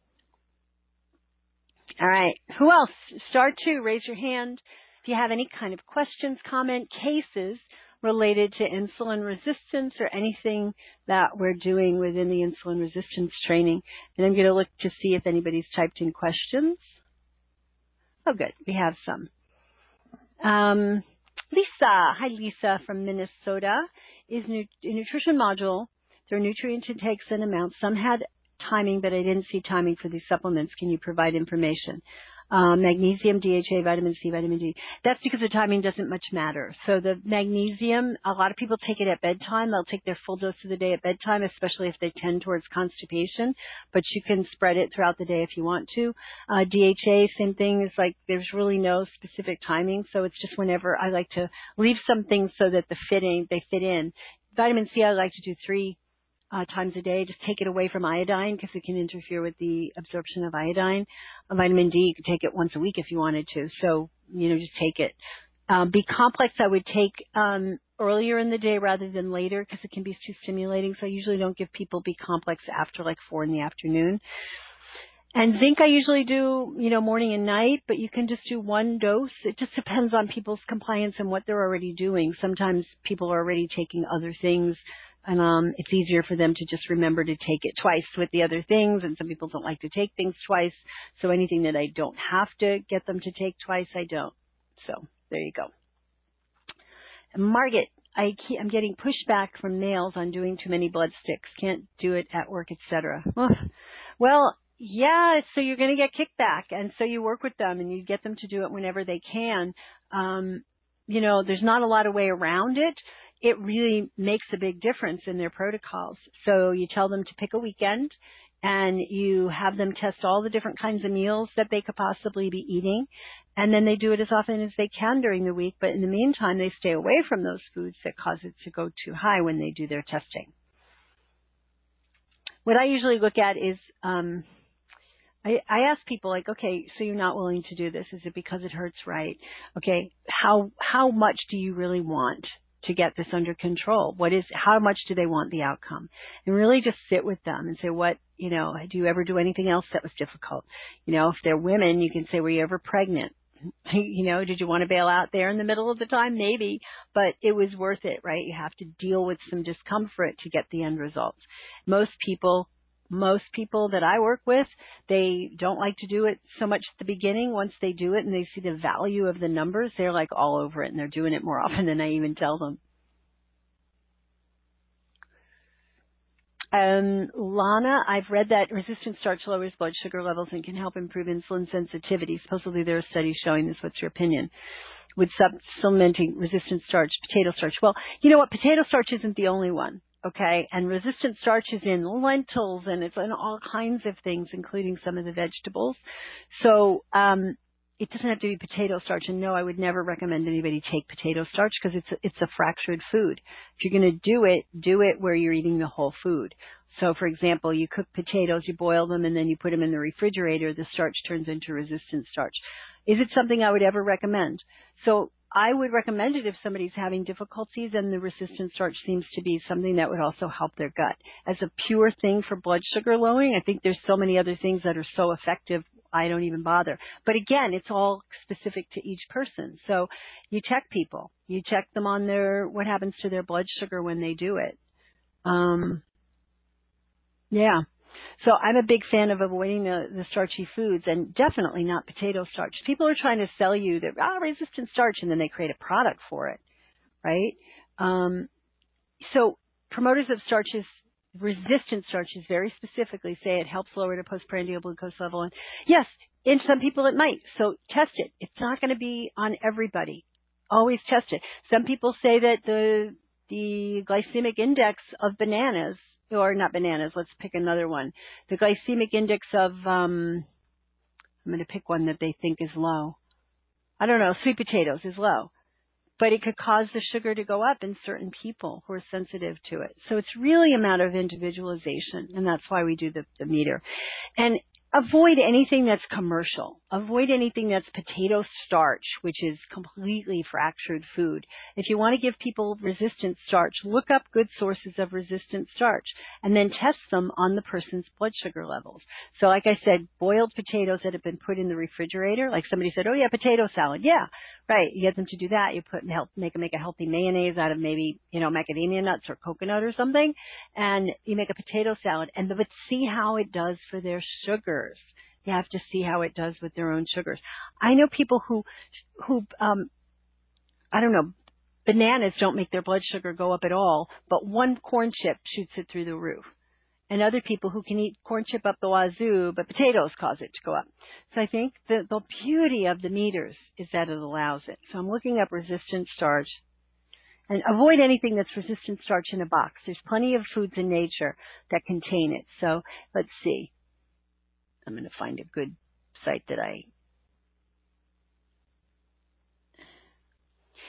A: All right. Who else? Star two. Raise your hand. If you have any kind of questions, comment, cases related to insulin resistance or anything that we're doing within the insulin resistance training. And I'm going to look to see if anybody's typed in questions. Oh, good. We have some. Um, Lisa. Hi, Lisa from Minnesota. Is nu- a nutrition module. There are nutrient intakes and amounts. Some had timing, but I didn't see timing for these supplements. Can you provide information? Um, magnesium, D H A, vitamin C, vitamin D. That's because the timing doesn't much matter. So the magnesium, a lot of people take it at bedtime. They'll take their full dose of the day at bedtime, especially if they tend towards constipation. But you can spread it throughout the day if you want to. Uh, D H A, same thing. It's like there's really no specific timing. So it's just whenever I like to leave some things so that the fitting, they fit in. Vitamin C, I like to do three uh, times a day. Just take it away from iodine because it can interfere with the absorption of iodine. Uh, vitamin D, you could take it once a week if you wanted to. So, you know, just take it. Um, B complex I would take um, earlier in the day rather than later because it can be too stimulating. So I usually don't give people B complex after like four in the afternoon. And zinc I usually do, you know, morning and night, but you can just do one dose. It just depends on people's compliance and what they're already doing. Sometimes people are already taking other things, and um, it's easier for them to just remember to take it twice with the other things, and some people don't like to take things twice. So anything that I don't have to get them to take twice, I don't. So there you go. Margaret, I keep, I'm getting pushback from males on doing too many blood sticks. Can't do it at work, et cetera. Well, yeah, so you're going to get kickback, and so you work with them, and you get them to do it whenever they can. Um, you know, there's not a lot of way around it. It really makes a big difference in their protocols. So you tell them to pick a weekend, and you have them test all the different kinds of meals that they could possibly be eating, and then they do it as often as they can during the week. But in the meantime, they stay away from those foods that cause it to go too high when they do their testing. What I usually look at is um, I, I ask people like, okay, so you're not willing to do this. Is it because it hurts, right? Okay, how how much do you really want to get this under control? What is, how much do they want the outcome? And really just sit with them and say, what, you know, do you ever do anything else that was difficult? You know, if they're women, you can say, were you ever pregnant? You know, did you want to bail out there in the middle of the time? Maybe, but it was worth it, right? You have to deal with some discomfort to get the end results. Most people Most people that I work with, they don't like to do it so much at the beginning. Once they do it and they see the value of the numbers, they're like all over it, and they're doing it more often than I even tell them. Um, Lana, I've read that resistant starch lowers blood sugar levels and can help improve insulin sensitivity. Supposedly there are studies showing this. What's your opinion? With supplementing resistant starch, potato starch. Well, you know what? Potato starch isn't the only one. Okay, and resistant starch is in lentils, and it's in all kinds of things, including some of the vegetables. So um, it doesn't have to be potato starch. And no, I would never recommend anybody take potato starch because it's a, it's a fractured food. If you're going to do it, do it where you're eating the whole food. So, for example, you cook potatoes, you boil them, and then you put them in the refrigerator. The starch turns into resistant starch. Is it something I would ever recommend? So I would recommend it if somebody's having difficulties, and the resistant starch seems to be something that would also help their gut. As a pure thing for blood sugar lowering, I think there's so many other things that are so effective, I don't even bother. But again, it's all specific to each person. So you check people. You check them on their, what happens to their blood sugar when they do it. Um, yeah. So I'm a big fan of avoiding the, the starchy foods, and definitely not potato starch. People are trying to sell you that, ah, resistant starch, and then they create a product for it, right? Um, so promoters of starches, resistant starches very specifically say it helps lower the postprandial glucose level. And yes, in some people it might. So test it. It's not going to be on everybody. Always test it. Some people say that the the glycemic index of bananas, or not bananas, let's pick another one. The glycemic index of, um, I'm going to pick one that they think is low. I don't know, sweet potatoes is low. But it could cause the sugar to go up in certain people who are sensitive to it. So it's really a matter of individualization, and that's why we do the, the meter. And avoid anything that's commercial. Avoid anything that's potato starch, which is completely fractured food. If you want to give people resistant starch, look up good sources of resistant starch and then test them on the person's blood sugar levels. So like I said, boiled potatoes that have been put in the refrigerator, like somebody said, oh yeah, potato salad. Yeah, right. You get them to do that. You put help make make a healthy mayonnaise out of maybe, you know, macadamia nuts or coconut or something, and you make a potato salad, and but see how it does for their sugar. You have to see how it does with their own sugars. I know people who, who, um, I don't know, bananas don't make their blood sugar go up at all, but one corn chip shoots it through the roof. And other people who can eat corn chip up the wazoo, but potatoes cause it to go up. So I think the, the beauty of the meters is that it allows it. So I'm looking up resistant starch. And avoid anything that's resistant starch in a box. There's plenty of foods in nature that contain it. So let's see. I'm going to find a good site that I...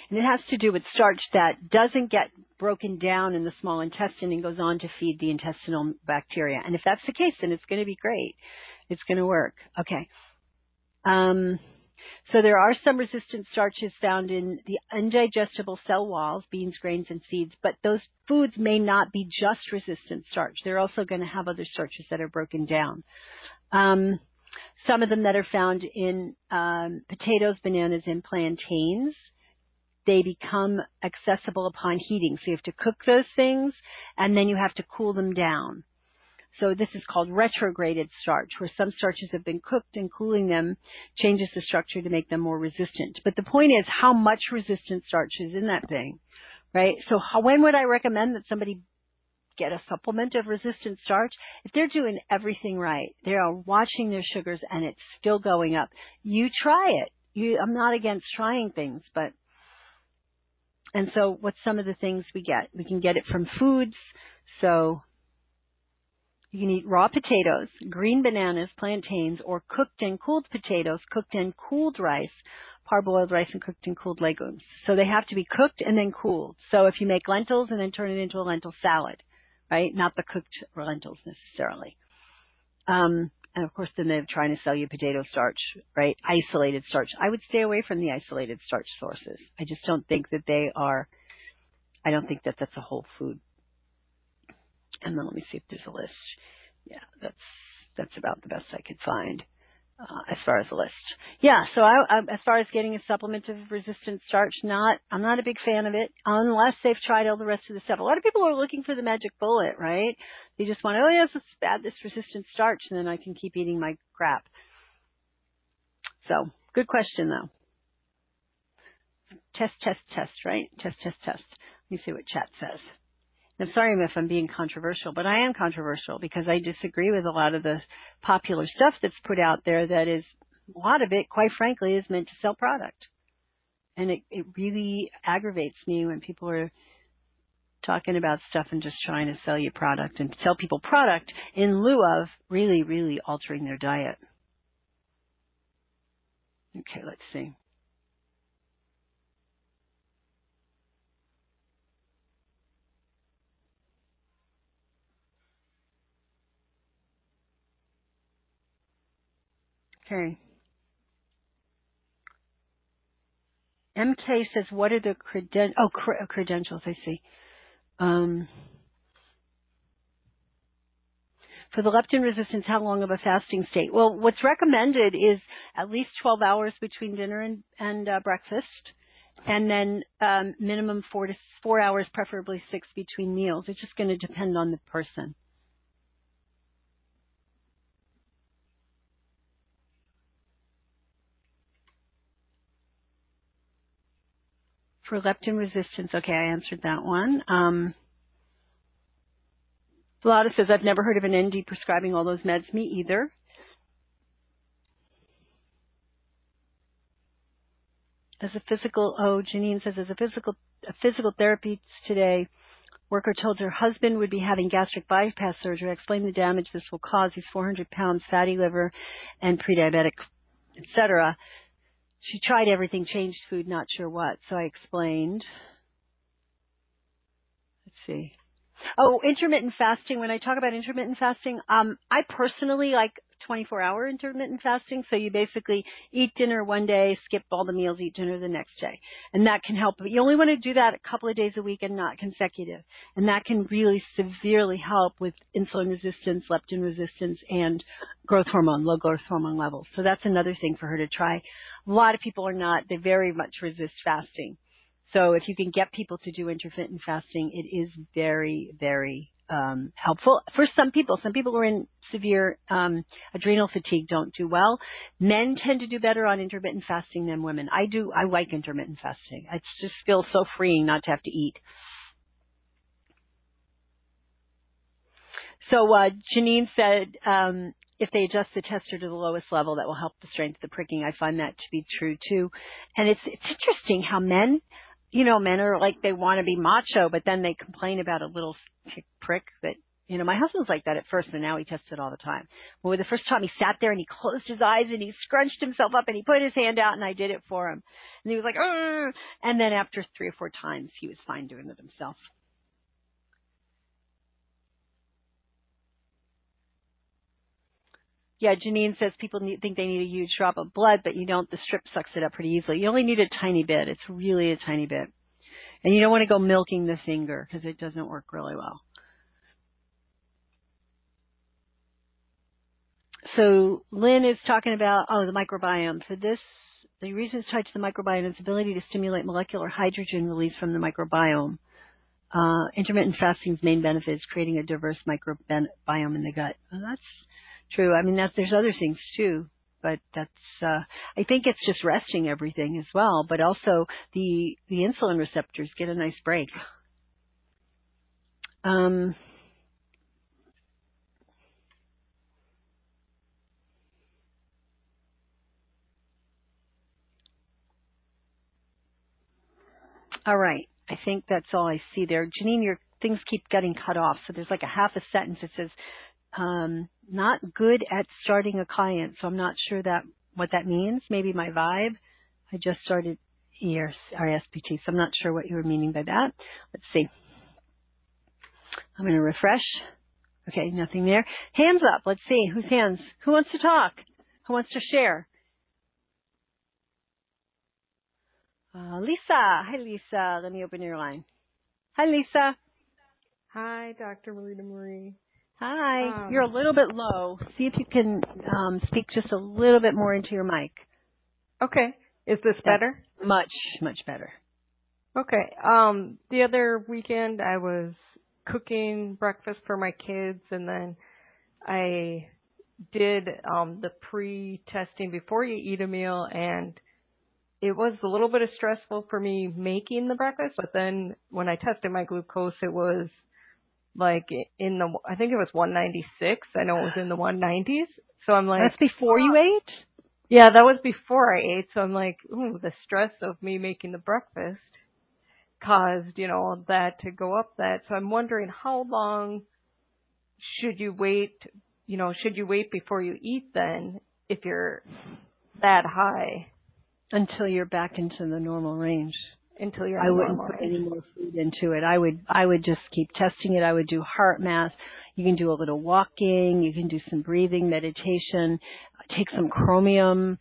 A: And it has to do with starch that doesn't get broken down in the small intestine and goes on to feed the intestinal bacteria. And if that's the case, then it's going to be great. It's going to work. Okay. Um, so there are some resistant starches found in the indigestible cell walls, beans, grains, and seeds, but those foods may not be just resistant starch. They're also going to have other starches that are broken down. Um, some of them that are found in um, potatoes, bananas, and plantains, they become accessible upon heating. So you have to cook those things, and then you have to cool them down. So this is called retrograded starch, where some starches have been cooked and cooling them changes the structure to make them more resistant. But the point is how much resistant starch is in that thing, right? So how, when would I recommend that somebody get a supplement of resistant starch? If they're doing everything right, they are watching their sugars and it's still going up, you try it. You, I'm not against trying things, but, and so what's some of the things we get? We can get it from foods. So you can eat raw potatoes, green bananas, plantains, or cooked and cooled potatoes, cooked and cooled rice, parboiled rice, and cooked and cooled legumes. So they have to be cooked and then cooled. So if you make lentils and then turn it into a lentil salad, right? Not the cooked lentils necessarily. Um, and of course, then they're trying to sell you potato starch, right? Isolated starch. I would stay away from the isolated starch sources. I just don't think that they are, I don't think that that's a whole food. And then let me see if there's a list. Yeah, that's that's about the best I could find uh, as far as a list. Yeah, so I, I, as far as getting a supplement of resistant starch, not I'm not a big fan of it unless they've tried all the rest of the stuff. A lot of people are looking for the magic bullet, right? They just want, oh yes, let's add this resistant starch, and then I can keep eating my crap. So, good question though. Test, test, test, right? Test, test, test. Let me see what chat says. I'm sorry if I'm being controversial, but I am controversial because I disagree with a lot of the popular stuff that's put out there that is, a lot of it, quite frankly, is meant to sell product. And it, it really aggravates me when people are talking about stuff and just trying to sell you product and sell people product in lieu of really, really altering their diet. Okay, let's see. Okay. M K says, what are the creden- oh, cre- credentials? I see. Um, for the leptin resistance, how long of a fasting state? Well, what's recommended is at least twelve hours between dinner and, and uh, breakfast, and then um, minimum four to four hours, preferably six between meals. It's just going to depend on the person. For leptin resistance, okay, I answered that one. Um, Vlada says, I've never heard of an N D prescribing all those meds. Me either. As a physical, oh, Janine says, as a physical, a physical therapy today, worker told her husband would be having gastric bypass surgery. I explained the damage this will cause. He's four hundred pounds, fatty liver, and pre-diabetic, et cetera. She tried everything, changed food, not sure what. So I explained. Let's see. Oh, intermittent fasting. When I talk about intermittent fasting, um, I personally like twenty-four hour intermittent fasting. So you basically eat dinner one day, skip all the meals, eat dinner the next day. And that can help. But you only want to do that a couple of days a week and not consecutive. And that can really severely help with insulin resistance, leptin resistance, and growth hormone, low growth hormone levels. So that's another thing for her to try. A lot of people are not. They very much resist fasting. So if you can get people to do intermittent fasting, it is very, very um, helpful for some people. Some people who are in severe um, adrenal fatigue don't do well. Men tend to do better on intermittent fasting than women. I do. I like intermittent fasting. It just feels so freeing not to have to eat. So uh, Janine said, um, if they adjust the tester to the lowest level, that will help the strength of the pricking. I find that to be true too. And it's it's interesting how men. You know, men are like, they want to be macho, but then they complain about a little prick that You know, my husband's like that at first, and now he tests it all the time. But with the first time, he sat there and he closed his eyes and he scrunched himself up and he put his hand out and I did it for him. And he was like, "Ugh." And then after three or four times, he was fine doing it himself. Yeah, Janine says people need, think they need a huge drop of blood, but you don't. The strip sucks it up pretty easily. You only need a tiny bit. It's really a tiny bit. And you don't want to go milking the finger because it doesn't work really well. So Lynn is talking about, oh, the microbiome. For this, the reason it's tied to the microbiome is its ability to stimulate molecular hydrogen release from the microbiome. Uh, intermittent fasting's main benefit is creating a diverse microbiome in the gut. Well, that's true. I mean, that's, there's other things too, but that's, uh, I think it's just resting everything as well, but also the, the insulin receptors get a nice break. Um, all right. I think that's all I see there. Janine, your things keep getting cut off. So there's like a half a sentence that says, um, not good at starting a client. So I'm not sure that what that means. Maybe my vibe. I just started E R S P T, so I'm not sure what you were meaning by that. Let's see. I'm going to refresh. Okay, nothing there. Hands up. Let's see. Whose hands? Who wants to talk? Who wants to share? Uh, Lisa. Hi, Lisa. Let me open your line. Hi, Lisa.
E: Hi, Doctor Marita Marie.
A: Hi.
E: Um,
A: You're a little bit low. See if you can um, speak just a little bit more into your mic.
E: Okay. Is this better?
A: That's much, much better.
E: Okay. Um, the other weekend I was cooking breakfast for my kids, and then I did um, the pre-testing before you eat a meal, and it was a little bit of stressful for me making the breakfast, but then when I tested my glucose, it was like in the, I think it was one ninety-six. I know it was in the one nineties. So I'm like.
A: That's before you ate?
E: Yeah, that was before I ate. So I'm like, ooh, the stress of me making the breakfast caused, you know, that to go up that. So I'm wondering how long should you wait, you know, should you wait before you eat then if you're that high?
A: Until you're back into the normal range.
E: Until you're
A: I wouldn't put
E: range.
A: any more food into it. I would I would just keep testing it. I would do heart math. You can do a little walking. You can do some breathing, meditation. Take some chromium.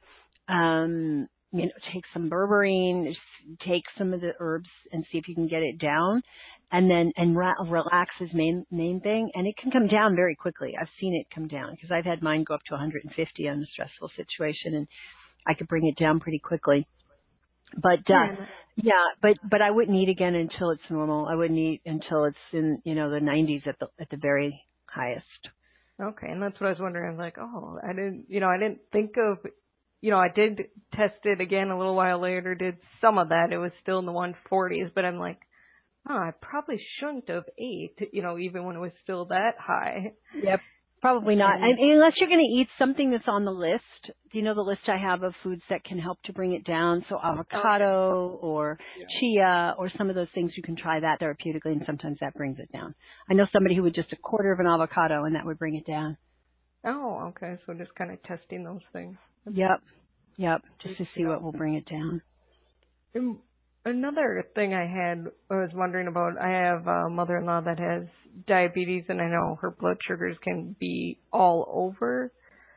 A: Um, you know, take some berberine. Take some of the herbs and see if you can get it down. And then and ra- relax is main main thing. And it can come down very quickly. I've seen it come down because I've had mine go up to one hundred fifty on a stressful situation, and I could bring it down pretty quickly. But uh, yeah, but but I wouldn't eat again until it's normal. I wouldn't eat until it's in, you know, the nineties at the at the very highest.
E: Okay, and that's what I was wondering. I'm like, oh, I didn't, you know, I didn't think of, you know, I did test it again a little while later. Did some of that. It was still in the one forties, but I'm like, oh, I probably shouldn't have ate, you know, even when it was still that high.
A: Yep. Probably not. I mean, unless you're going to eat something that's on the list. Do you know the list I have of foods that can help to bring it down? So avocado or yeah. chia or some of those things, you can try that therapeutically, and sometimes that brings it down. I know somebody who would just a quarter of an avocado, and that would bring it down.
E: Oh, okay. So just kind of testing those things.
A: Yep. Yep. Just to see what will bring it down.
E: And another thing I had, I was wondering about, I have a mother-in-law that has diabetes, and I know her blood sugars can be all over,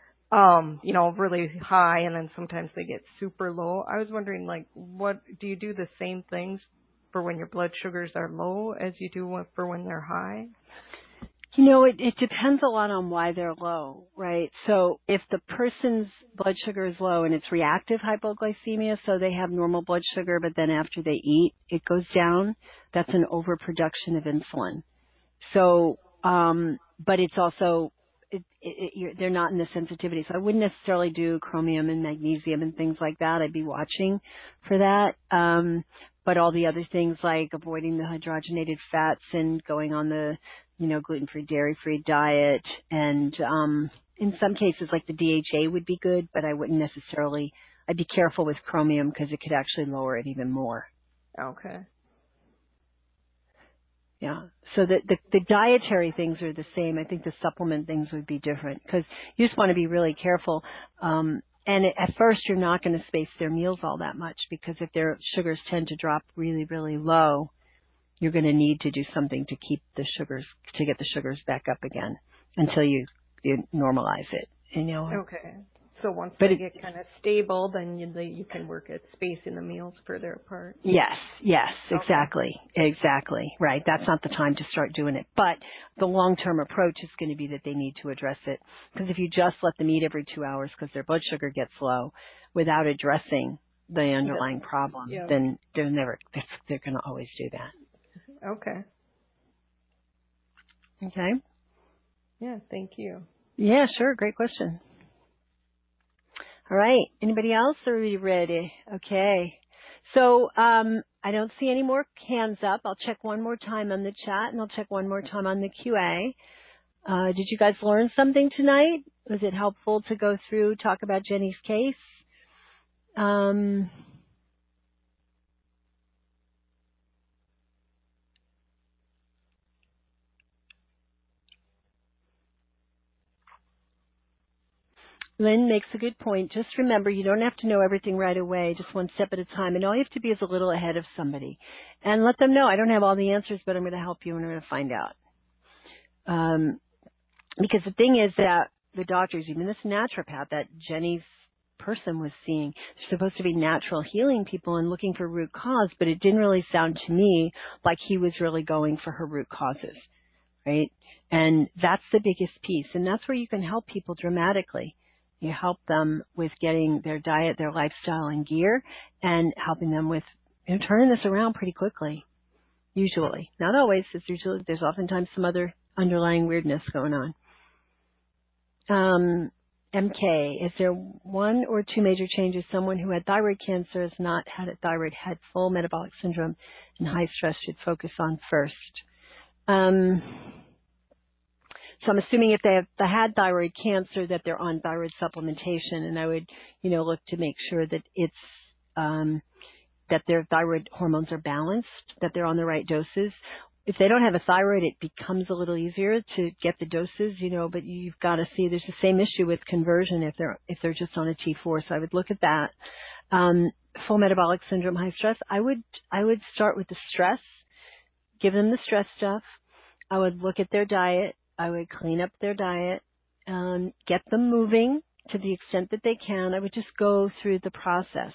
E: um, you know, really high, and then sometimes they get super low. I was wondering, like, what, do you do the same things for when your blood sugars are low as you do for when they're high?
A: You know, it, it depends a lot on why they're low, right? So if the person's blood sugar is low and it's reactive hypoglycemia, so they have normal blood sugar, but then after they eat, it goes down, that's an overproduction of insulin. So, um, but it's also, it, it, it, you're, they're not in the sensitivity. So I wouldn't necessarily do chromium and magnesium and things like that. I'd be watching for that. Um, but all the other things like avoiding the hydrogenated fats and going on the, you know, gluten-free, dairy-free diet. And, um, in some cases like the D H A would be good, but I wouldn't necessarily, I'd be careful with chromium because it could actually lower it even more.
E: Okay.
A: Yeah. So the, the the dietary things are the same. I think the supplement things would be different because you just want to be really careful. Um, and at first, you're not going to space their meals all that much because if their sugars tend to drop really, really low, you're going to need to do something to keep the sugars to get the sugars back up again until you, you normalize it. You know.
E: Okay. So once
A: but
E: they
A: it,
E: get kind of stable, then you, you can work at spacing the meals further apart.
A: Yes, yes,
E: okay.
A: exactly, exactly. Right. That's not the time to start doing it. But the long-term approach is going to be that they need to address it. Because if you just let them eat every two hours because their blood sugar gets low without addressing the underlying yep. problem, yep. then they're never, they're, they're going to always do that.
E: Okay.
A: Okay.
E: Yeah, thank you.
A: Yeah, sure. Great question. All right. Anybody else? Or are we ready? Okay. So um, I don't see any more hands up. I'll check one more time on the chat, and I'll check one more time on the Q A. Uh, did you guys learn something tonight? Was it helpful to go through, talk about Jenny's case? Um, Lynn makes a good point. Just remember, you don't have to know everything right away, just one step at a time. And all you have to be is a little ahead of somebody. And let them know, I don't have all the answers, but I'm going to help you and I'm going to find out. Um, because the thing is that the doctors, even this naturopath that Jenny's person was seeing, they're supposed to be natural healing people and looking for root cause, but it didn't really sound to me like he was really going for her root causes, right? And that's the biggest piece. And that's where you can help people dramatically. You help them with getting their diet, their lifestyle in gear, and helping them with, you know, turning this around pretty quickly. Usually. Not always. There's usually, there's oftentimes some other underlying weirdness going on. Um, M K, is there one or two major changes someone who had thyroid cancer has not had a thyroid, had full metabolic syndrome and high stress should focus on first? Um, So I'm assuming if they have they had thyroid cancer that they're on thyroid supplementation, and I would, you know, look to make sure that it's um, that their thyroid hormones are balanced, that they're on the right doses. If they don't have a thyroid, it becomes a little easier to get the doses, you know. But you've got to see there's the same issue with conversion if they're if they're just on a T four. So I would look at that. Um, full metabolic syndrome, high stress. I would I would start with the stress, give them the stress stuff. I would look at their diet. I would clean up their diet, um, get them moving to the extent that they can. I would just go through the process.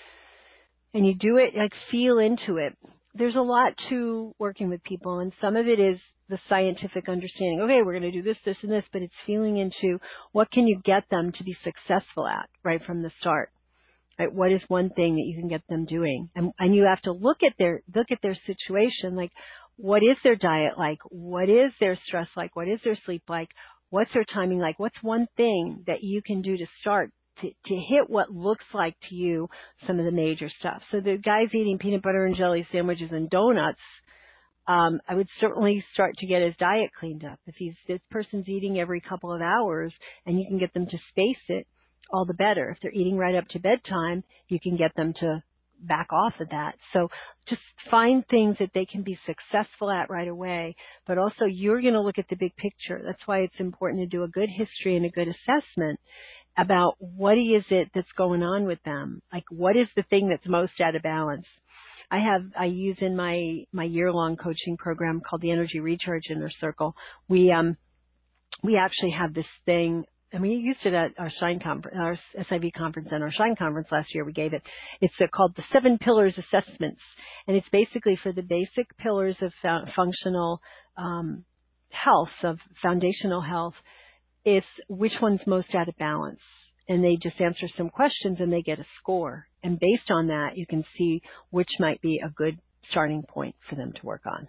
A: And you do it, like feel into it. There's a lot to working with people, and some of it is the scientific understanding. Okay, we're going to do this, this, and this, but it's feeling into what can you get them to be successful at right from the start. Right? What is one thing that you can get them doing? And, and you have to look at their look at their situation, like, what is their diet like? What is their stress like? What is their sleep like? What's their timing like? What's one thing that you can do to start to, to hit what looks like to you some of the major stuff? So the guy's eating peanut butter and jelly sandwiches and donuts. Um, I would certainly start to get his diet cleaned up. If he's this person's eating every couple of hours and you can get them to space it, all the better. If they're eating right up to bedtime, you can get them to back off of that. So just find things that they can be successful at right away, but also you're going to look at the big picture. That's why it's important to do a good history and a good assessment about what is it that's going on with them. Like, what is the thing that's most out of balance? I have, I use in my, my year-long coaching program called the Energy Recharge Inner Circle. We, um, we actually have this thing. And we used it at our Shine conference, our S I V conference and our Shine conference last year. We gave it. It's uh, called the Seven Pillars Assessments. And it's basically for the basic pillars of functional um, health, of foundational health. It's which one's most out of balance. And they just answer some questions and they get a score. And based on that, you can see which might be a good starting point for them to work on.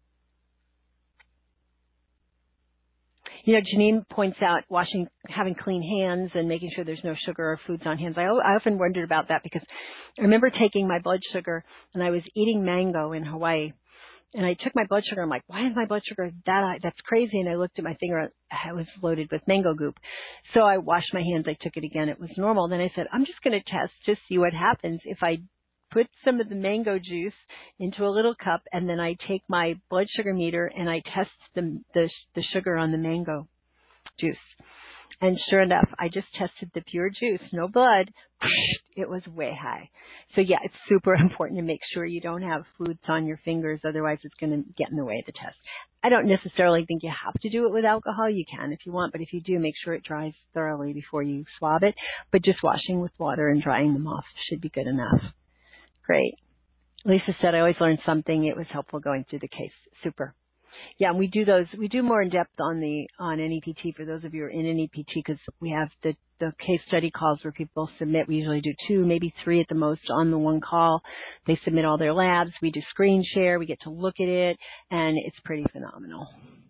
A: You know, Janine points out washing, having clean hands and making sure there's no sugar or foods on hands. I, I often wondered about that because I remember taking my blood sugar and I was eating mango in Hawaii. And I took my blood sugar. I'm like, why is my blood sugar that high? That's crazy. And I looked at my finger. It was loaded with mango goop. So I washed my hands. I took it again. It was normal. Then I said, I'm just going to test to see what happens if I put some of the mango juice into a little cup, and then I take my blood sugar meter and I test the the, the sugar on the mango juice. And sure enough, I just tested the pure juice, no blood. It was way high. So yeah, it's super important to make sure you don't have foods on your fingers. Otherwise, it's going to get in the way of the test. I don't necessarily think you have to do it with alcohol. You can if you want, but if you do, make sure it dries thoroughly before you swab it. But just washing with water and drying them off should be good enough. Great. Lisa said, I always learned something. It was helpful going through the case. Super. Yeah, and we do those, we do more in depth on the, on N E P T for those of you who are in N E P T, because we have the, the case study calls where people submit. We usually do two, maybe three at the most on the one call. They submit all their labs. We do screen share. We get to look at it, and it's pretty phenomenal.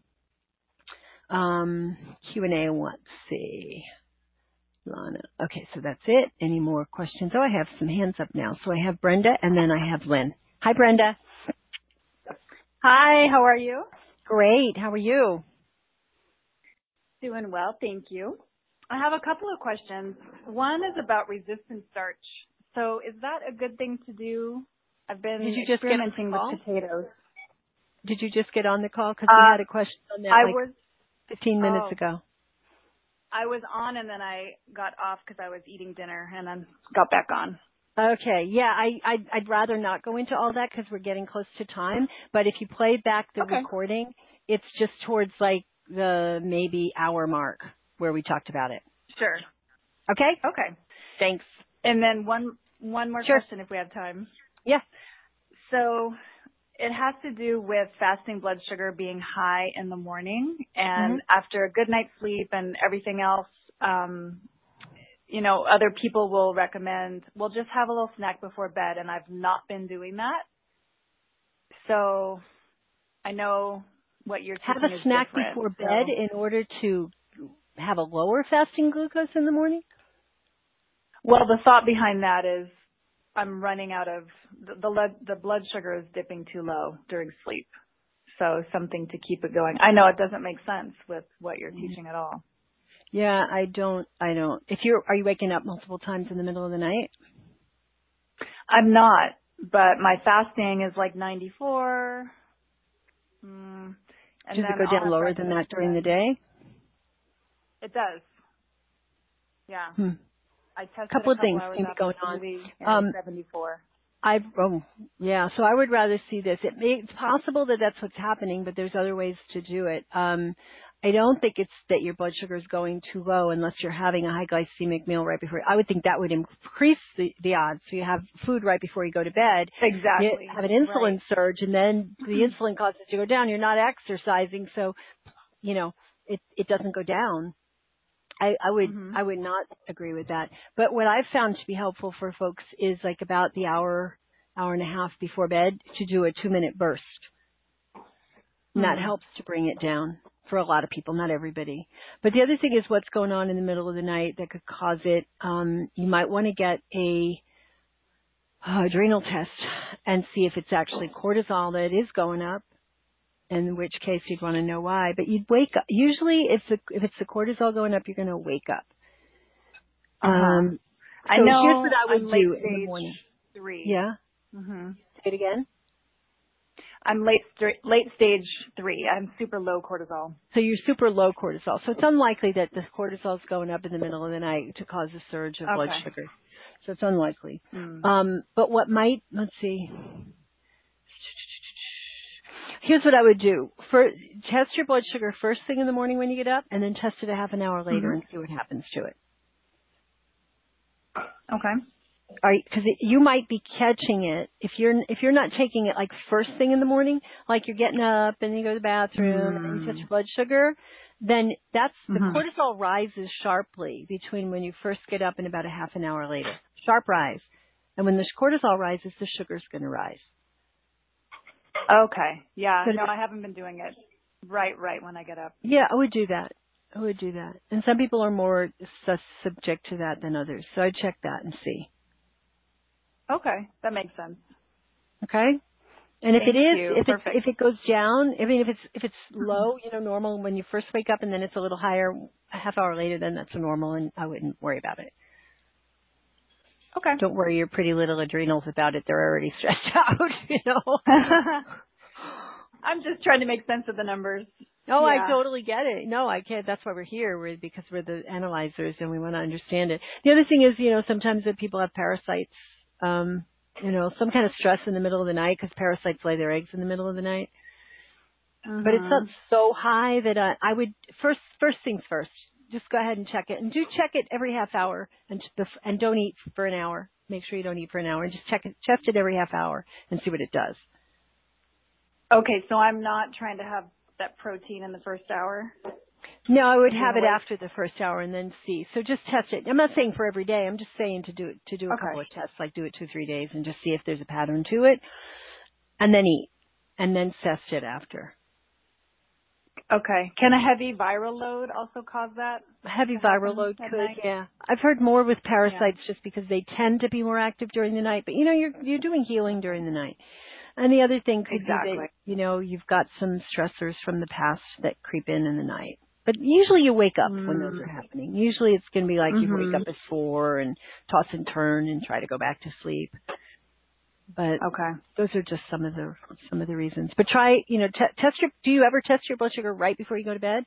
A: Um, Q and A, let's see. Lana. Okay, so that's it. Any more questions? Oh, I have some hands up now. So I have Brenda, and then I have Lynn. Hi, Brenda.
F: Hi, how are you?
A: Great. How are you?
F: Doing well, thank you. I have a couple of questions. One is about resistant starch. So is that a good thing to do? I've been
A: Did you just
F: experimenting
A: get
F: with potatoes.
A: Did you just get on the call? Because
F: uh,
A: we had a question on that
F: I
A: like
F: was,
A: fifteen minutes
F: oh,
A: ago.
F: I was on and then I got off because I was eating dinner and then got back on.
A: Okay, yeah, I, I'd, I'd rather not go into all that because we're getting close to time. But if you play back the
F: Okay.
A: recording, it's just towards like the maybe hour mark where we talked about it.
F: Sure.
A: Okay?
F: Okay.
A: Thanks.
F: And then one one more
A: Sure.
F: question if we have time.
A: Yeah.
F: So it has to do with fasting blood sugar being high in the morning, and
A: Mm-hmm.
F: after a good night's sleep and everything else, um, you know, other people will recommend, well, just have a little snack before bed, and I've not been doing that. So I know what you're teaching
A: Have a
F: is
A: snack
F: different,
A: before
F: so-
A: bed in order to have a lower fasting glucose in the morning?
F: Well, the thought behind that is I'm running out of, the, the, lead, the blood sugar is dipping too low during sleep. So something to keep it going. I know it doesn't make sense with what you're
A: Mm-hmm.
F: teaching at all.
A: Yeah, I don't, I don't. If you're, are you waking up multiple times in the middle of the night?
F: I'm not, but my fasting is like ninety-four. Mm, and
A: Does
F: then
A: it go
F: I'll
A: down
F: have
A: lower than that
F: breakfast
A: during the
F: then.
A: day?
F: It does. Yeah.
A: Hmm.
F: I tested
A: Couple
F: a
A: of
F: couple
A: things
F: hours
A: seem to be
F: after
A: going on.
F: smoothie and
A: Um,
F: it's seventy-four.
A: I oh yeah, so I would rather see this. It may, it's possible that that's what's happening, but there's other ways to do it. Um, I don't think it's that your blood sugar is going too low unless you're having a high glycemic meal right before. I would think that would increase the, the odds. So you have food right before you go to bed.
F: Exactly.
A: You have an insulin
F: Right.
A: surge, and then the insulin causes you to go down. You're not exercising, so you know it it doesn't go down. I, I would
F: Mm-hmm.
A: I would not agree with that. But what I've found to be helpful for folks is like about the hour, hour and a half before bed to do a two minute burst. And that
F: Mm-hmm.
A: helps to bring it down for a lot of people, not everybody. But the other thing is what's going on in the middle of the night that could cause it. Um, you might want to get a uh, adrenal test and see if it's actually cortisol that is going up. In which case you'd want to know why. But you'd wake up. Usually if the, if it's the cortisol going up, you're going to wake up.
F: Uh-huh.
A: Um, so
F: I know
A: here's what I would
F: I'm
A: do
F: late
A: in the
F: stage
A: morning.
F: three.
A: Yeah?
F: Mm-hmm.
A: Say it again.
F: I'm late st- late stage three. I'm super low cortisol.
A: So you're super low cortisol. So it's unlikely that the cortisol is going up in the middle of the night to cause a surge of blood
F: Okay.
A: sugar. So it's unlikely.
F: Mm.
A: Um, but what might, let's see. Here's what I would do. For, test your blood sugar first thing in the morning when you get up, and then test it a half an hour later
F: Mm-hmm.
A: and see what happens to it.
F: Okay.
A: All right, because you might be catching it if you're if you're not taking it like first thing in the morning, like you're getting up and you go to the bathroom
F: Mm.
A: and you test your blood sugar. Then that's the
F: Mm-hmm.
A: cortisol rises sharply between when you first get up and about a half an hour later. Sharp rise, and when the cortisol rises, the sugar's going to rise.
F: Okay. Yeah.
A: So
F: No, I haven't been doing it right, right when I get up.
A: Yeah, I would do that. I would do that. And some people are more su- subject to that than others. So I'd check that and see.
F: Okay. That makes sense.
A: Okay? And if
F: Thank
A: it is,
F: you.
A: if it's,
F: Perfect.
A: if it goes down, I mean, if it's, if it's low, you know, normal when you first wake up and then it's a little higher a half hour later, then that's a normal and I wouldn't worry about it.
F: Okay.
A: Don't worry your pretty little adrenals about it. They're already stressed out, you know.
F: I'm just trying to make sense of the numbers.
A: Oh,
F: Yeah.
A: I totally get it. No, I can't. That's why we're here, we're, because we're the analyzers and we want to understand it. The other thing is, you know, sometimes that people have parasites, um, you know, some kind of stress in the middle of the night because parasites lay their eggs in the middle of the night.
F: Mm-hmm.
A: But it's not so high that uh, I would first first things first. Just go ahead and check it, and do check it every half hour, and and don't eat for an hour. Make sure you don't eat for an hour, and just check it, test it every half hour, and see what it does.
F: Okay, so I'm not trying to have that protein in the first hour.
A: No, I would have it after the first hour and then see. So just test it. I'm not saying for every day. I'm just saying to do to do a
F: Okay.
A: couple of tests, like do it two three days, and just see if there's a pattern to it, and then eat, and then test it after.
F: Okay. Can a heavy viral load also cause that?
A: Heavy viral load
F: at
A: could,
F: night?
A: yeah. I've heard more with parasites just because they tend to be more active during the night. But you know, you're you're doing healing during the night. And the other thing could
F: Exactly.
A: be that, you know, you've got some stressors from the past that creep in in the night. But usually you wake up mm. when those are happening. Usually it's going to be like mm-hmm. you wake up at four and toss and turn and try to go back to sleep. But
F: okay.
A: those are just some of the some of the reasons. But try, you know, t- test your. Do you ever test your blood sugar right before you go to bed?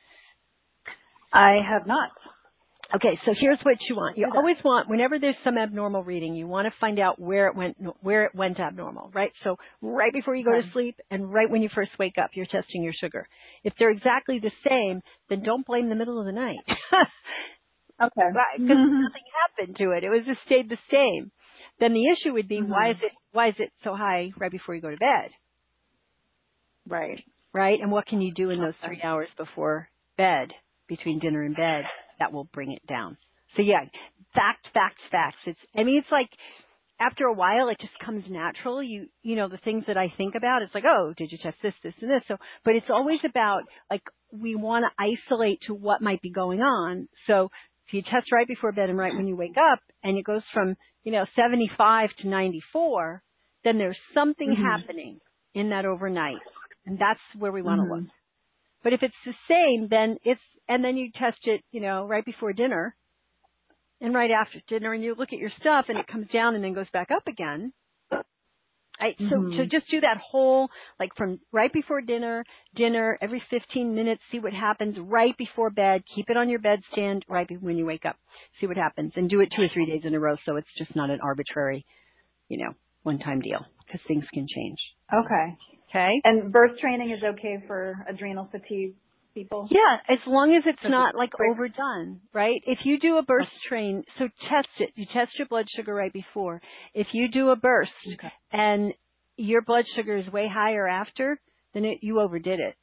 F: I have not.
A: Okay, so here's what you want. You always want, whenever there's some abnormal reading, you want to find out where it went where it went abnormal, right? So right before you go
F: okay.
A: to sleep and right when you first wake up, you're testing your sugar. If they're exactly the same, then don't blame the middle of the night.
F: Okay.
A: Right, because mm-hmm. nothing happened to it. It was just stayed the same. Then the issue would be mm-hmm. why is it why is it so high right before you go to bed?
F: Right.
A: Right? And what can you do in those three hours before bed, between dinner and bed, that will bring it down? So yeah, fact, facts, facts. It's I mean it's like after a while it just comes natural. You you know, the things that I think about, it's like, oh, did you test this, this, and this? So but it's always about like we want to isolate to what might be going on. So if you test right before bed and right when you wake up and it goes from, you know, seventy-five to ninety-four, then there's something mm-hmm. happening in that overnight. And that's where we want to mm-hmm. look. But if it's the same, then it's, and then you test it, you know, right before dinner and right after dinner and you look at your stuff and it comes down and then goes back up again. I, so, mm-hmm. so just do that whole, like from right before dinner, dinner, every fifteen minutes, see what happens right before bed. Keep it on your bedstand right when you wake up. See what happens. And do it two or three days in a row so it's just not an arbitrary, you know, one-time deal because things can change.
F: Okay.
A: Okay.
F: And burst training is okay for adrenal fatigue people?
A: Yeah, as long as it's not like overdone, right? If you do a burst train, so test it. You test your blood sugar right before. If you do a burst okay. and your blood sugar is way higher after, then it, you overdid it.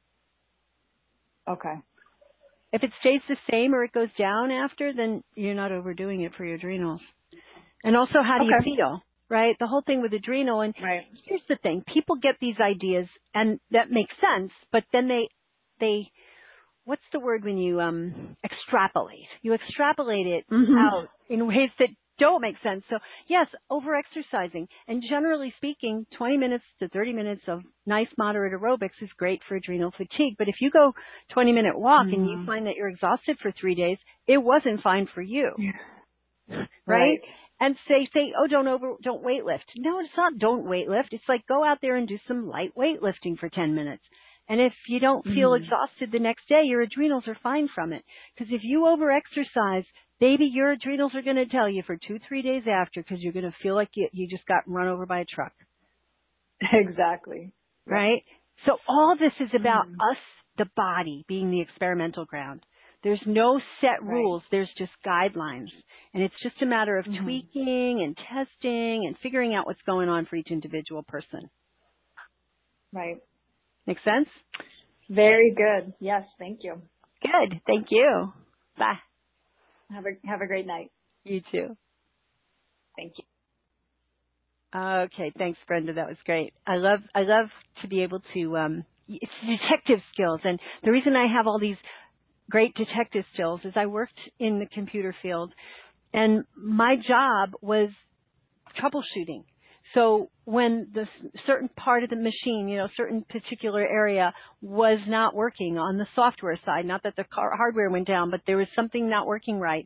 F: Okay.
A: If it stays the same or it goes down after, then you're not overdoing it for your adrenals. And also, how do
F: okay.
A: you feel? Right? The whole thing with adrenal. And
F: right.
A: here's the thing. People get these ideas, and that makes sense, but then they, they, what's the word when you um extrapolate? You extrapolate it mm-hmm. out in ways that don't make sense. So, yes, over-exercising. And generally speaking, twenty minutes to thirty minutes of nice, moderate aerobics is great for adrenal fatigue. But if you go twenty-minute walk mm-hmm. and you find that you're exhausted for three days, it wasn't fine for you.
F: Yeah.
A: Right?
F: right?
A: And say, say, oh, don't over, don't weight lift. No, it's not don't weight lift. It's like go out there and do some light weightlifting for ten minutes. And if you don't feel mm-hmm. exhausted the next day, your adrenals are fine from it. Because if you over-exercise, baby, your adrenals are going to tell you for two, three days after because you're going to feel like you, you just got run over by a truck.
F: Exactly.
A: Right? So all this is about mm-hmm. us, the body, being the experimental ground. There's no set rules. Right. There's just guidelines. And it's just a matter of mm-hmm. tweaking and testing and figuring out what's going on for each individual person.
F: Right.
A: Make sense?
F: Very good. Yes, thank you.
A: Good. Thank you. Bye.
F: Have a have a great night.
A: You too.
F: Thank
A: you. Okay, thanks, Brenda. That was great. I love I love to be able to um it's detective skills, and the reason I have all these great detective skills is I worked in the computer field, and my job was troubleshooting. So when the certain part of the machine, you know, certain particular area was not working on the software side, not that the car hardware went down, but there was something not working right,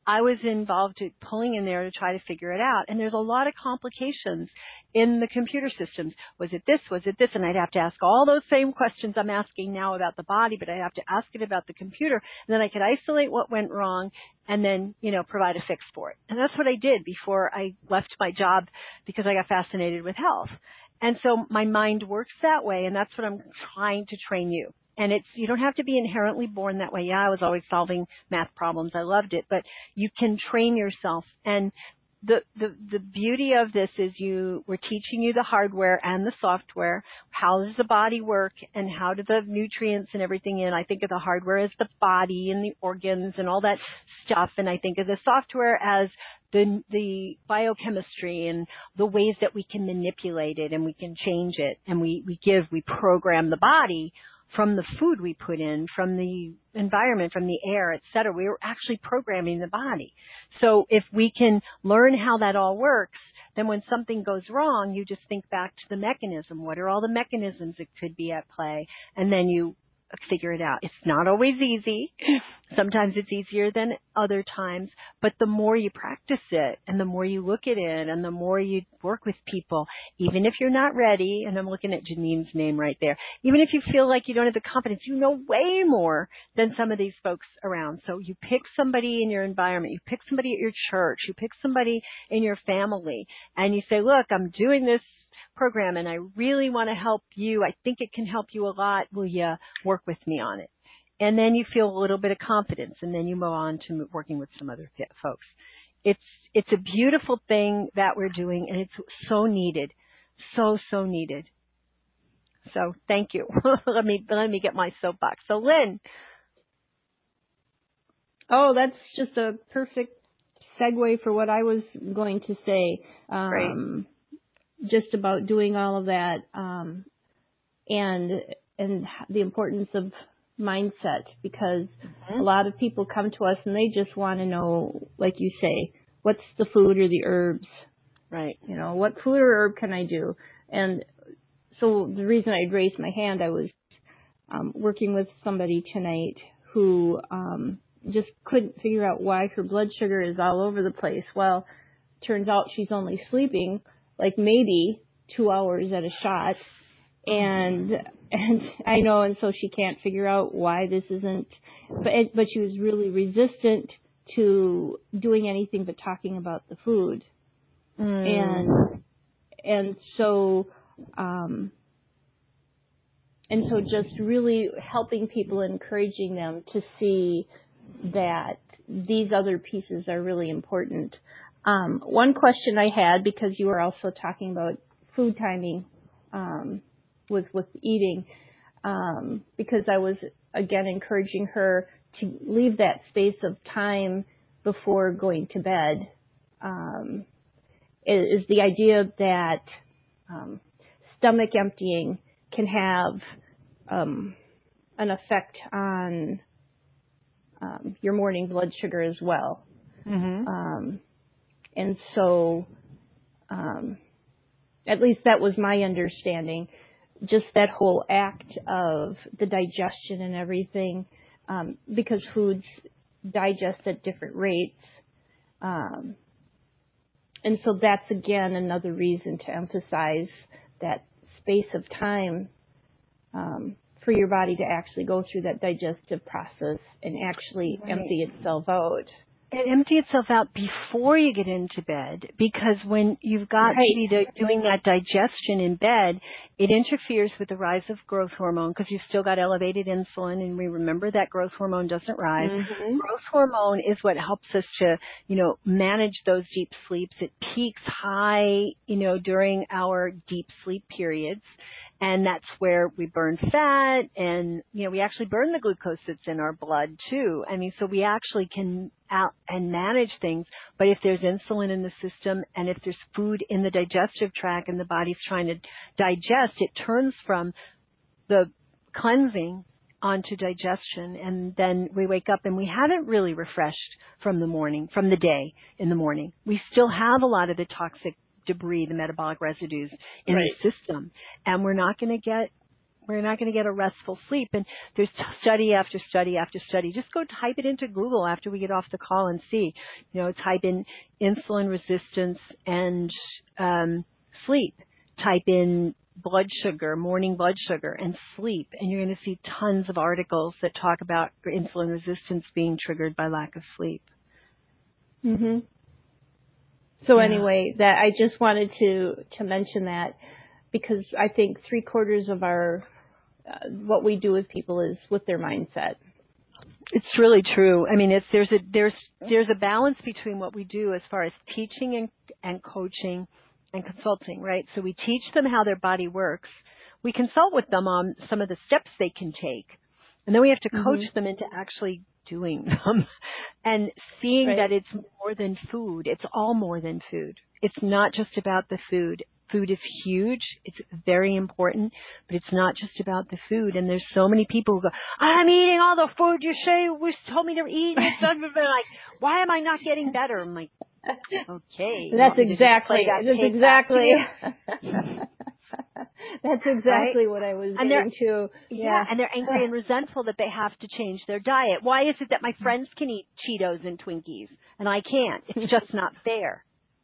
A: I was involved in pulling in there to try to figure it out. And there's a lot of complications in the computer systems. Was it this? Was it this? And I'd have to ask all those same questions I'm asking now about the body, but I'd have to ask it about the computer. And then I could isolate what went wrong and then, you know, provide a fix for it. And that's what I did before I left my job because I got fascinated with health. And so my mind works that way, and that's what I'm trying to train you. And it's, you don't have to be inherently born that way. Yeah, I was always solving math problems. I loved it, but you can train yourself. And the, the, the beauty of this is you, we're teaching you the hardware and the software. How does the body work and how do the nutrients and everything in? I think of the hardware as the body and the organs and all that stuff. And I think of the software as the, the biochemistry and the ways that we can manipulate it and we can change it. And we, we give, we program the body from the food we put in, from the environment, from the air, et cetera. We were actually programming the body. So if we can learn how that all works, then when something goes wrong, you just think back to the mechanism. What are all the mechanisms that could be at play? And then you figure it out. It's not always easy. Sometimes it's easier than other times, but the more you practice it and the more you look at it and the more you work with people, even if you're not ready, and I'm looking at Janine's name right there, even if you feel like you don't have the confidence, you know way more than some of these folks around. So you pick somebody in your environment, you pick somebody at your church, you pick somebody in your family, and you say, look, I'm doing this program and I really want to help you. I think it can help you a lot. Will you work with me on it? And then you feel a little bit of confidence, and then you move on to working with some other folks. It's it's a beautiful thing that we're doing, and it's so needed, so so needed. So thank you. let me let me get my soapbox. So Lynn.
C: Oh, that's just a perfect segue for what I was going to say. Um,
A: Great.
C: Just about doing all of that, um, and and the importance of mindset, because mm-hmm. a lot of people come to us and they just want to know, like you say, what's the food or the herbs,
A: right?
C: You know, what food or herb can I do? And so the reason I raised my hand, I was um, working with somebody tonight who um, just couldn't figure out why her blood sugar is all over the place. Well, turns out she's only sleeping like maybe two hours at a shot. And, and I know, and so she can't figure out why this isn't, but, but she was really resistant to doing anything but talking about the food. Mm. And, and so, um, and so just really helping people, encouraging them to see that these other pieces are really important. Um, one question I had, because you were also talking about food timing um, with with eating, um, because I was again encouraging her to leave that space of time before going to bed. Um, is, is the idea that um, stomach emptying can have um, an effect on um, your morning blood sugar as well. Mm-hmm. Um, And so, um, at least that was my understanding, just that whole act of the digestion and everything, um, because foods digest at different rates. Um, and so that's, again, another reason to emphasize that space of time um, for your body to actually go through that digestive process and actually right. empty itself out.
A: It empty itself out before you get into bed, because when you've got right. to be do, doing that digestion in bed, it interferes with the rise of growth hormone, because you've still got elevated insulin, and we remember that growth hormone doesn't rise. Mm-hmm. Growth hormone is what helps us to, you know, manage those deep sleeps. It peaks high, you know, during our deep sleep periods. And that's where we burn fat, and, you know, we actually burn the glucose that's in our blood too. I mean, so we actually can out and manage things. But if there's insulin in the system and if there's food in the digestive tract and the body's trying to digest, it turns from the cleansing onto digestion. And then we wake up and we haven't really refreshed from the morning, from the day in the morning. We still have a lot of the toxic debris, the metabolic residues in right. the system, and we're not going to get We're not going to get a restful sleep. And there's study after study after study. Just go type it into Google after we get off the call and see. You know, type in insulin resistance and um, sleep. Type in blood sugar, morning blood sugar, and sleep. And you're going to see tons of articles that talk about insulin resistance being triggered by lack of sleep.
C: Mhm. So
A: Yeah.
C: anyway, that I just wanted to to mention that because I think three quarters of our uh, what we do with people is with their mindset.
A: It's really true. I mean, it's there's a there's there's a balance between what we do as far as teaching and and coaching and consulting, right? So we teach them how their body works. We consult with them on some of the steps they can take, and then we have to coach
C: Mm-hmm.
A: them into actually doing them and seeing
C: Right.
A: that it's more than food. It's all more than food. It's not just about the food. Food is huge. It's very important, but it's not just about the food. And there's so many people who go, I'm eating all the food you say you told me to eat. It's like, why am I not getting better? I'm like, okay. you
C: That's
A: want me to just
C: exactly.
A: play that
C: That's
A: tape back to
C: exactly.
A: you?
C: That's exactly
A: Right?
C: what I was
A: And they're-
C: getting to.
A: Yeah.
C: Yeah.
A: and they're angry and resentful that they have to change their diet. Why is it that my friends can eat Cheetos and Twinkies and I can't? It's just not fair.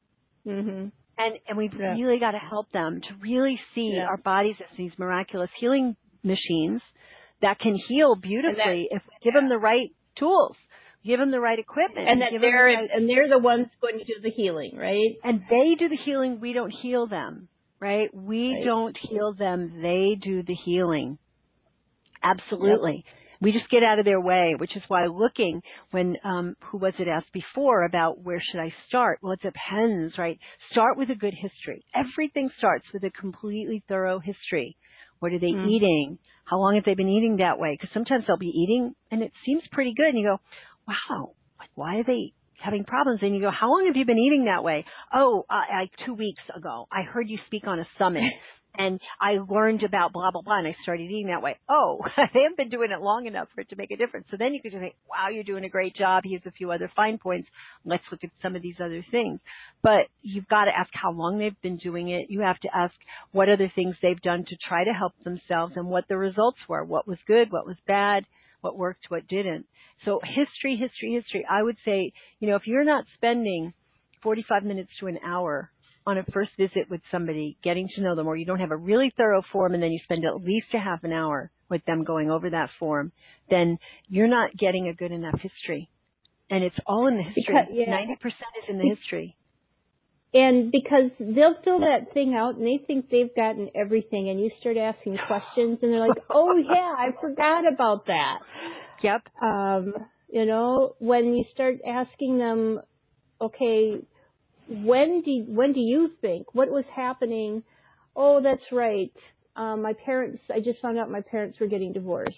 C: Mhm.
A: And and we've
C: Yeah.
A: really got to help them to really see
C: Yeah.
A: our bodies as these miraculous healing machines that can heal beautifully if we give them the right tools, give them the right equipment,
C: And that
A: give them the
C: they're
A: right-
C: and they're the ones going to do the healing, right?
A: and they do the healing. We don't heal them, right? We
C: Right.
A: don't heal them. They do the healing. Absolutely. We just get out of their way, which is why looking when, um, who was it asked before about where should I start? Well, it depends, right? Start with a good history. Everything starts with a completely thorough history. What are they
C: Mm.
A: eating? How long have they been eating that way? Because sometimes they'll be eating and it seems pretty good. And you go, wow, like why are they having problems? And you go, how long have you been eating that way? Oh, uh, like two weeks ago. I heard you speak on a summit. And I learned about blah, blah, blah, and I started eating that way. Oh, they haven't been doing it long enough for it to make a difference. So then you could just say, wow, you're doing a great job. Here's a few other fine points. Let's look at some of these other things. But you've got to ask how long they've been doing it. You have to ask what other things they've done to try to help themselves and what the results were. What was good, what was bad, what worked, what didn't. So history, history, history. I would say, you know, if you're not spending forty-five minutes to an hour on a first visit with somebody, getting to know them, or you don't have a really thorough form and then you spend at least a half an hour with them going over that form, then you're not getting a good enough history. And it's all in the history.
C: Because, yeah.
A: ninety percent is in the history.
C: And because they'll fill that thing out and they think they've gotten everything and you start asking questions and they're like, oh yeah, I forgot about that.
A: Yep.
C: Um, you know, when you start asking them, okay, when do, when do you think, what was happening? Oh, that's right. Um, my parents, I just found out my parents were getting divorced.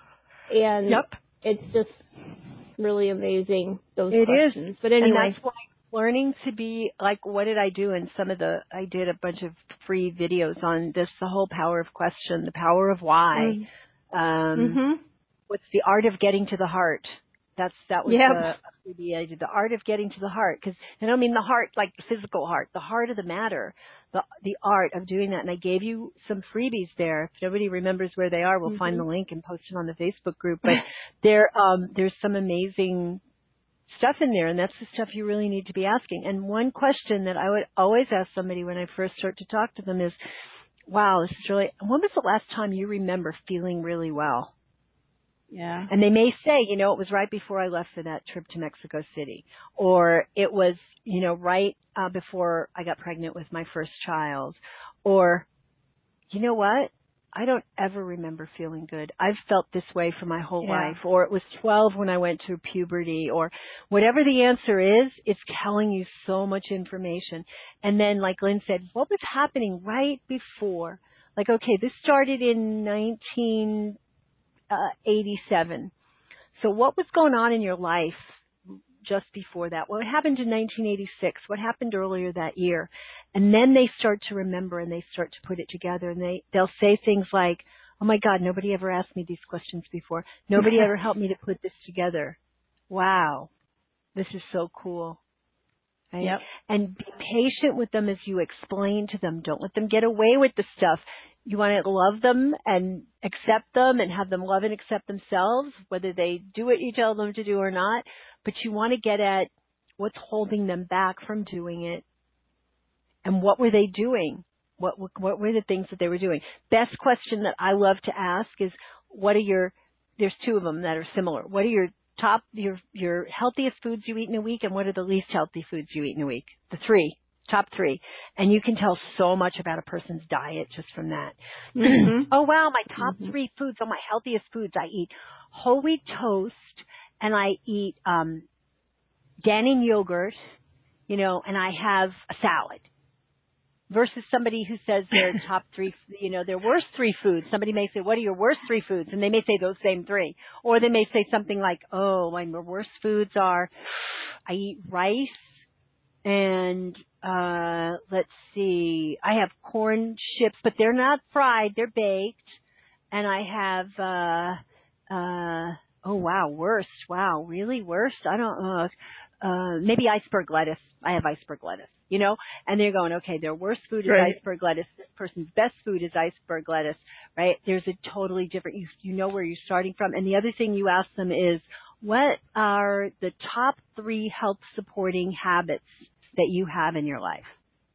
C: And
A: Yep.
C: it's just really amazing, those
A: It
C: questions.
A: is.
C: But anyway.
A: And that's why learning to be like, what did I do in some of the, I did a bunch of free videos on this, the whole power of question, the power of why.
C: Mm.
A: Um,
C: Mm-hmm.
A: what's the art of getting to the heart? That's, that was
C: Yep.
A: the, the, I did the art of getting to the heart. Cause I don't mean the heart, like the physical heart, the heart of the matter, the, the art of doing that. And I gave you some freebies there. If nobody remembers where they are, we'll
C: Mm-hmm.
A: find the link and post it on the Facebook group. But there, um, there's some amazing stuff in there, and that's the stuff you really need to be asking. And one question that I would always ask somebody when I first start to talk to them is, wow, this is really, when was the last time you remember feeling really well?
C: Yeah.
A: And they may say, you know, it was right before I left for that trip to Mexico City, or it was, you know, right uh, before I got pregnant with my first child, or, you know what? I don't ever remember feeling good. I've felt this way for my whole
C: Yeah.
A: life, or it was twelve when I went through puberty, or whatever the answer is, it's telling you so much information. And then, like Lynn said, what was happening right before? Like, okay, this started in nineteen eighty-seven. So what was going on in your life just before that? What happened in nineteen eighty-six? What happened earlier that year? And then they start to remember and they start to put it together, and they, they'll say things like, oh my God, nobody ever asked me these questions before. Nobody ever helped me to put this together. Wow. This is so cool. Right?
C: Yep.
A: And be patient with them as you explain to them. Don't let them get away with the stuff. you want to love them and accept them and have them love and accept themselves, whether they do what you tell them to do or not. But you want to get at what's holding them back from doing it. And what were they doing? What, what were the things that they were doing? Best question that I love to ask is, what are your, there's two of them that are similar. What are your top, your, your healthiest foods you eat in a week, and what are the least healthy foods you eat in a week? The three, top three. And you can tell so much about a person's diet just from that. Mm-hmm. Oh wow, my top mm-hmm. three foods, oh my healthiest foods. I eat whole wheat toast, and I eat, um, Dannon yogurt, you know, and I have a salad. Versus somebody who says their top three, you know, their worst three foods. Somebody may say, what are your worst three foods? And they may say those same three. Or they may say something like, oh, my worst foods are, I eat rice and, uh, let's see, I have corn chips, but they're not fried, they're baked. And I have, uh, uh, oh wow, worst. Wow, really worst? I don't, uh, uh, maybe iceberg lettuce. I have iceberg lettuce. You know, and they're going, okay, their worst food is right. iceberg lettuce. This person's best food is iceberg lettuce, right? There's a totally different, you, you know where you're starting from. And the other thing you ask them is, what are the top three health supporting habits that you have in your life?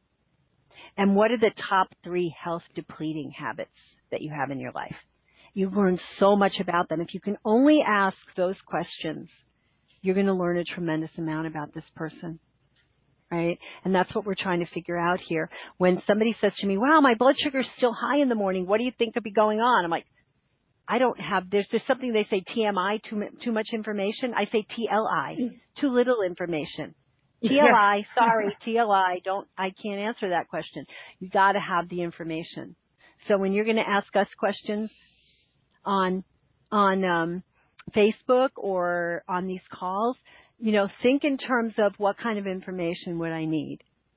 A: And what are the top three health depleting habits that you have in your life? You learn so much about them. If you can only ask those questions, you're going to learn a tremendous amount about this person. Right? And that's what we're trying to figure out here. When somebody says to me, wow, my blood sugar's still high in the morning, what do you think could be going on? I'm like, I don't have, there's, there's something they say T M I, too, too much information. I say T L I, too little information. T L I, sorry, T L I, don't, I can't answer that question. You gotta have the information. So when you're gonna ask us questions on, on, um, Facebook or on these calls, you know, think in terms of what kind of information would I need.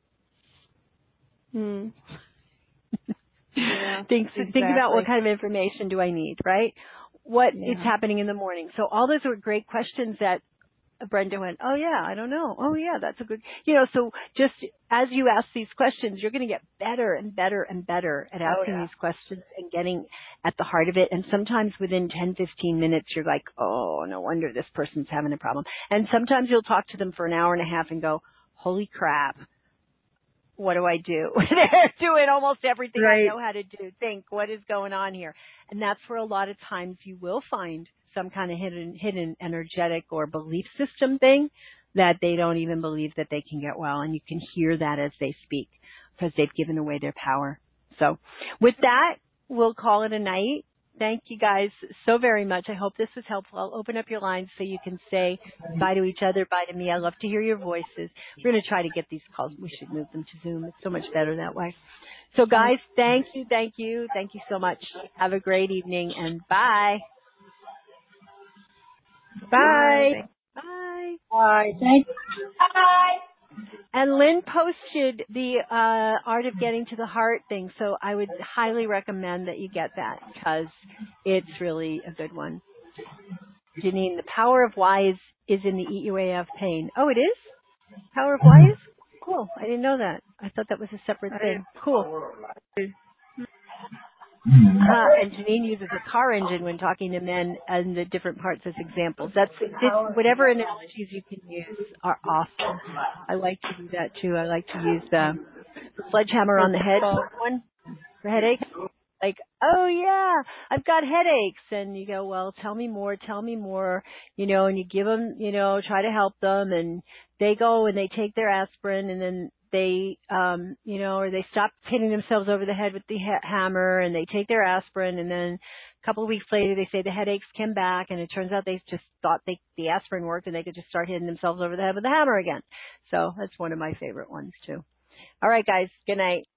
C: Hmm.
A: Yeah, think exactly. think about what kind of information do I need, right? What yeah. is happening in the morning. So all those were great questions that Brenda went, oh yeah, I don't know. Oh yeah, that's a good, you know, so just as you ask these questions, you're going to get better and better and better at asking oh, yeah. these questions and getting at the heart of it. And sometimes within ten, fifteen minutes, you're like, oh, no wonder this person's having a problem. And sometimes you'll talk to them for an hour and a half and go, holy crap, what do I do? They're doing almost everything right. I know how to do. Think, what is going on here? And that's where a lot of times you will find some kind of hidden, hidden energetic or belief system thing that they don't even believe that they can get well. And you can hear that as they speak because they've given away their power. So with that, we'll call it a night. Thank you guys so very much. I hope this was helpful. I'll open up your lines so you can say bye to each other, bye to me. I love to hear your voices. We're going to try to get these calls. We should move them to Zoom. It's so much better that way. So guys, thank you, thank you, thank you so much. Have a great evening and bye. Bye. Bye.
C: Bye. Thank you.
B: Bye.
A: And Lynn posted the uh, Art of Getting to the Heart thing, so I would highly recommend that you get that because it's really a good one. Janine, the power of why is, is in the Eat Your Way Out of Pain. Oh, it is? Power of why is? Cool. I didn't know that. I thought that was a separate thing. Cool. Uh, and Janine uses a car engine when talking to men and the different parts as examples. That's it, whatever analogies you can use are awesome. I like to do that too. I like to use the sledgehammer on the head one for headaches. Like, oh yeah, I've got headaches, and you go, well, tell me more, tell me more, you know, and you give them, you know, try to help them, and they go and they take their aspirin, and then they, um, you know, or they stop hitting themselves over the head with the ha- hammer and they take their aspirin, and then a couple of weeks later they say the headaches came back, and it turns out they just thought they, the aspirin worked and they could just start hitting themselves over the head with the hammer again. So that's one of my favorite ones too. All right, guys. Good night.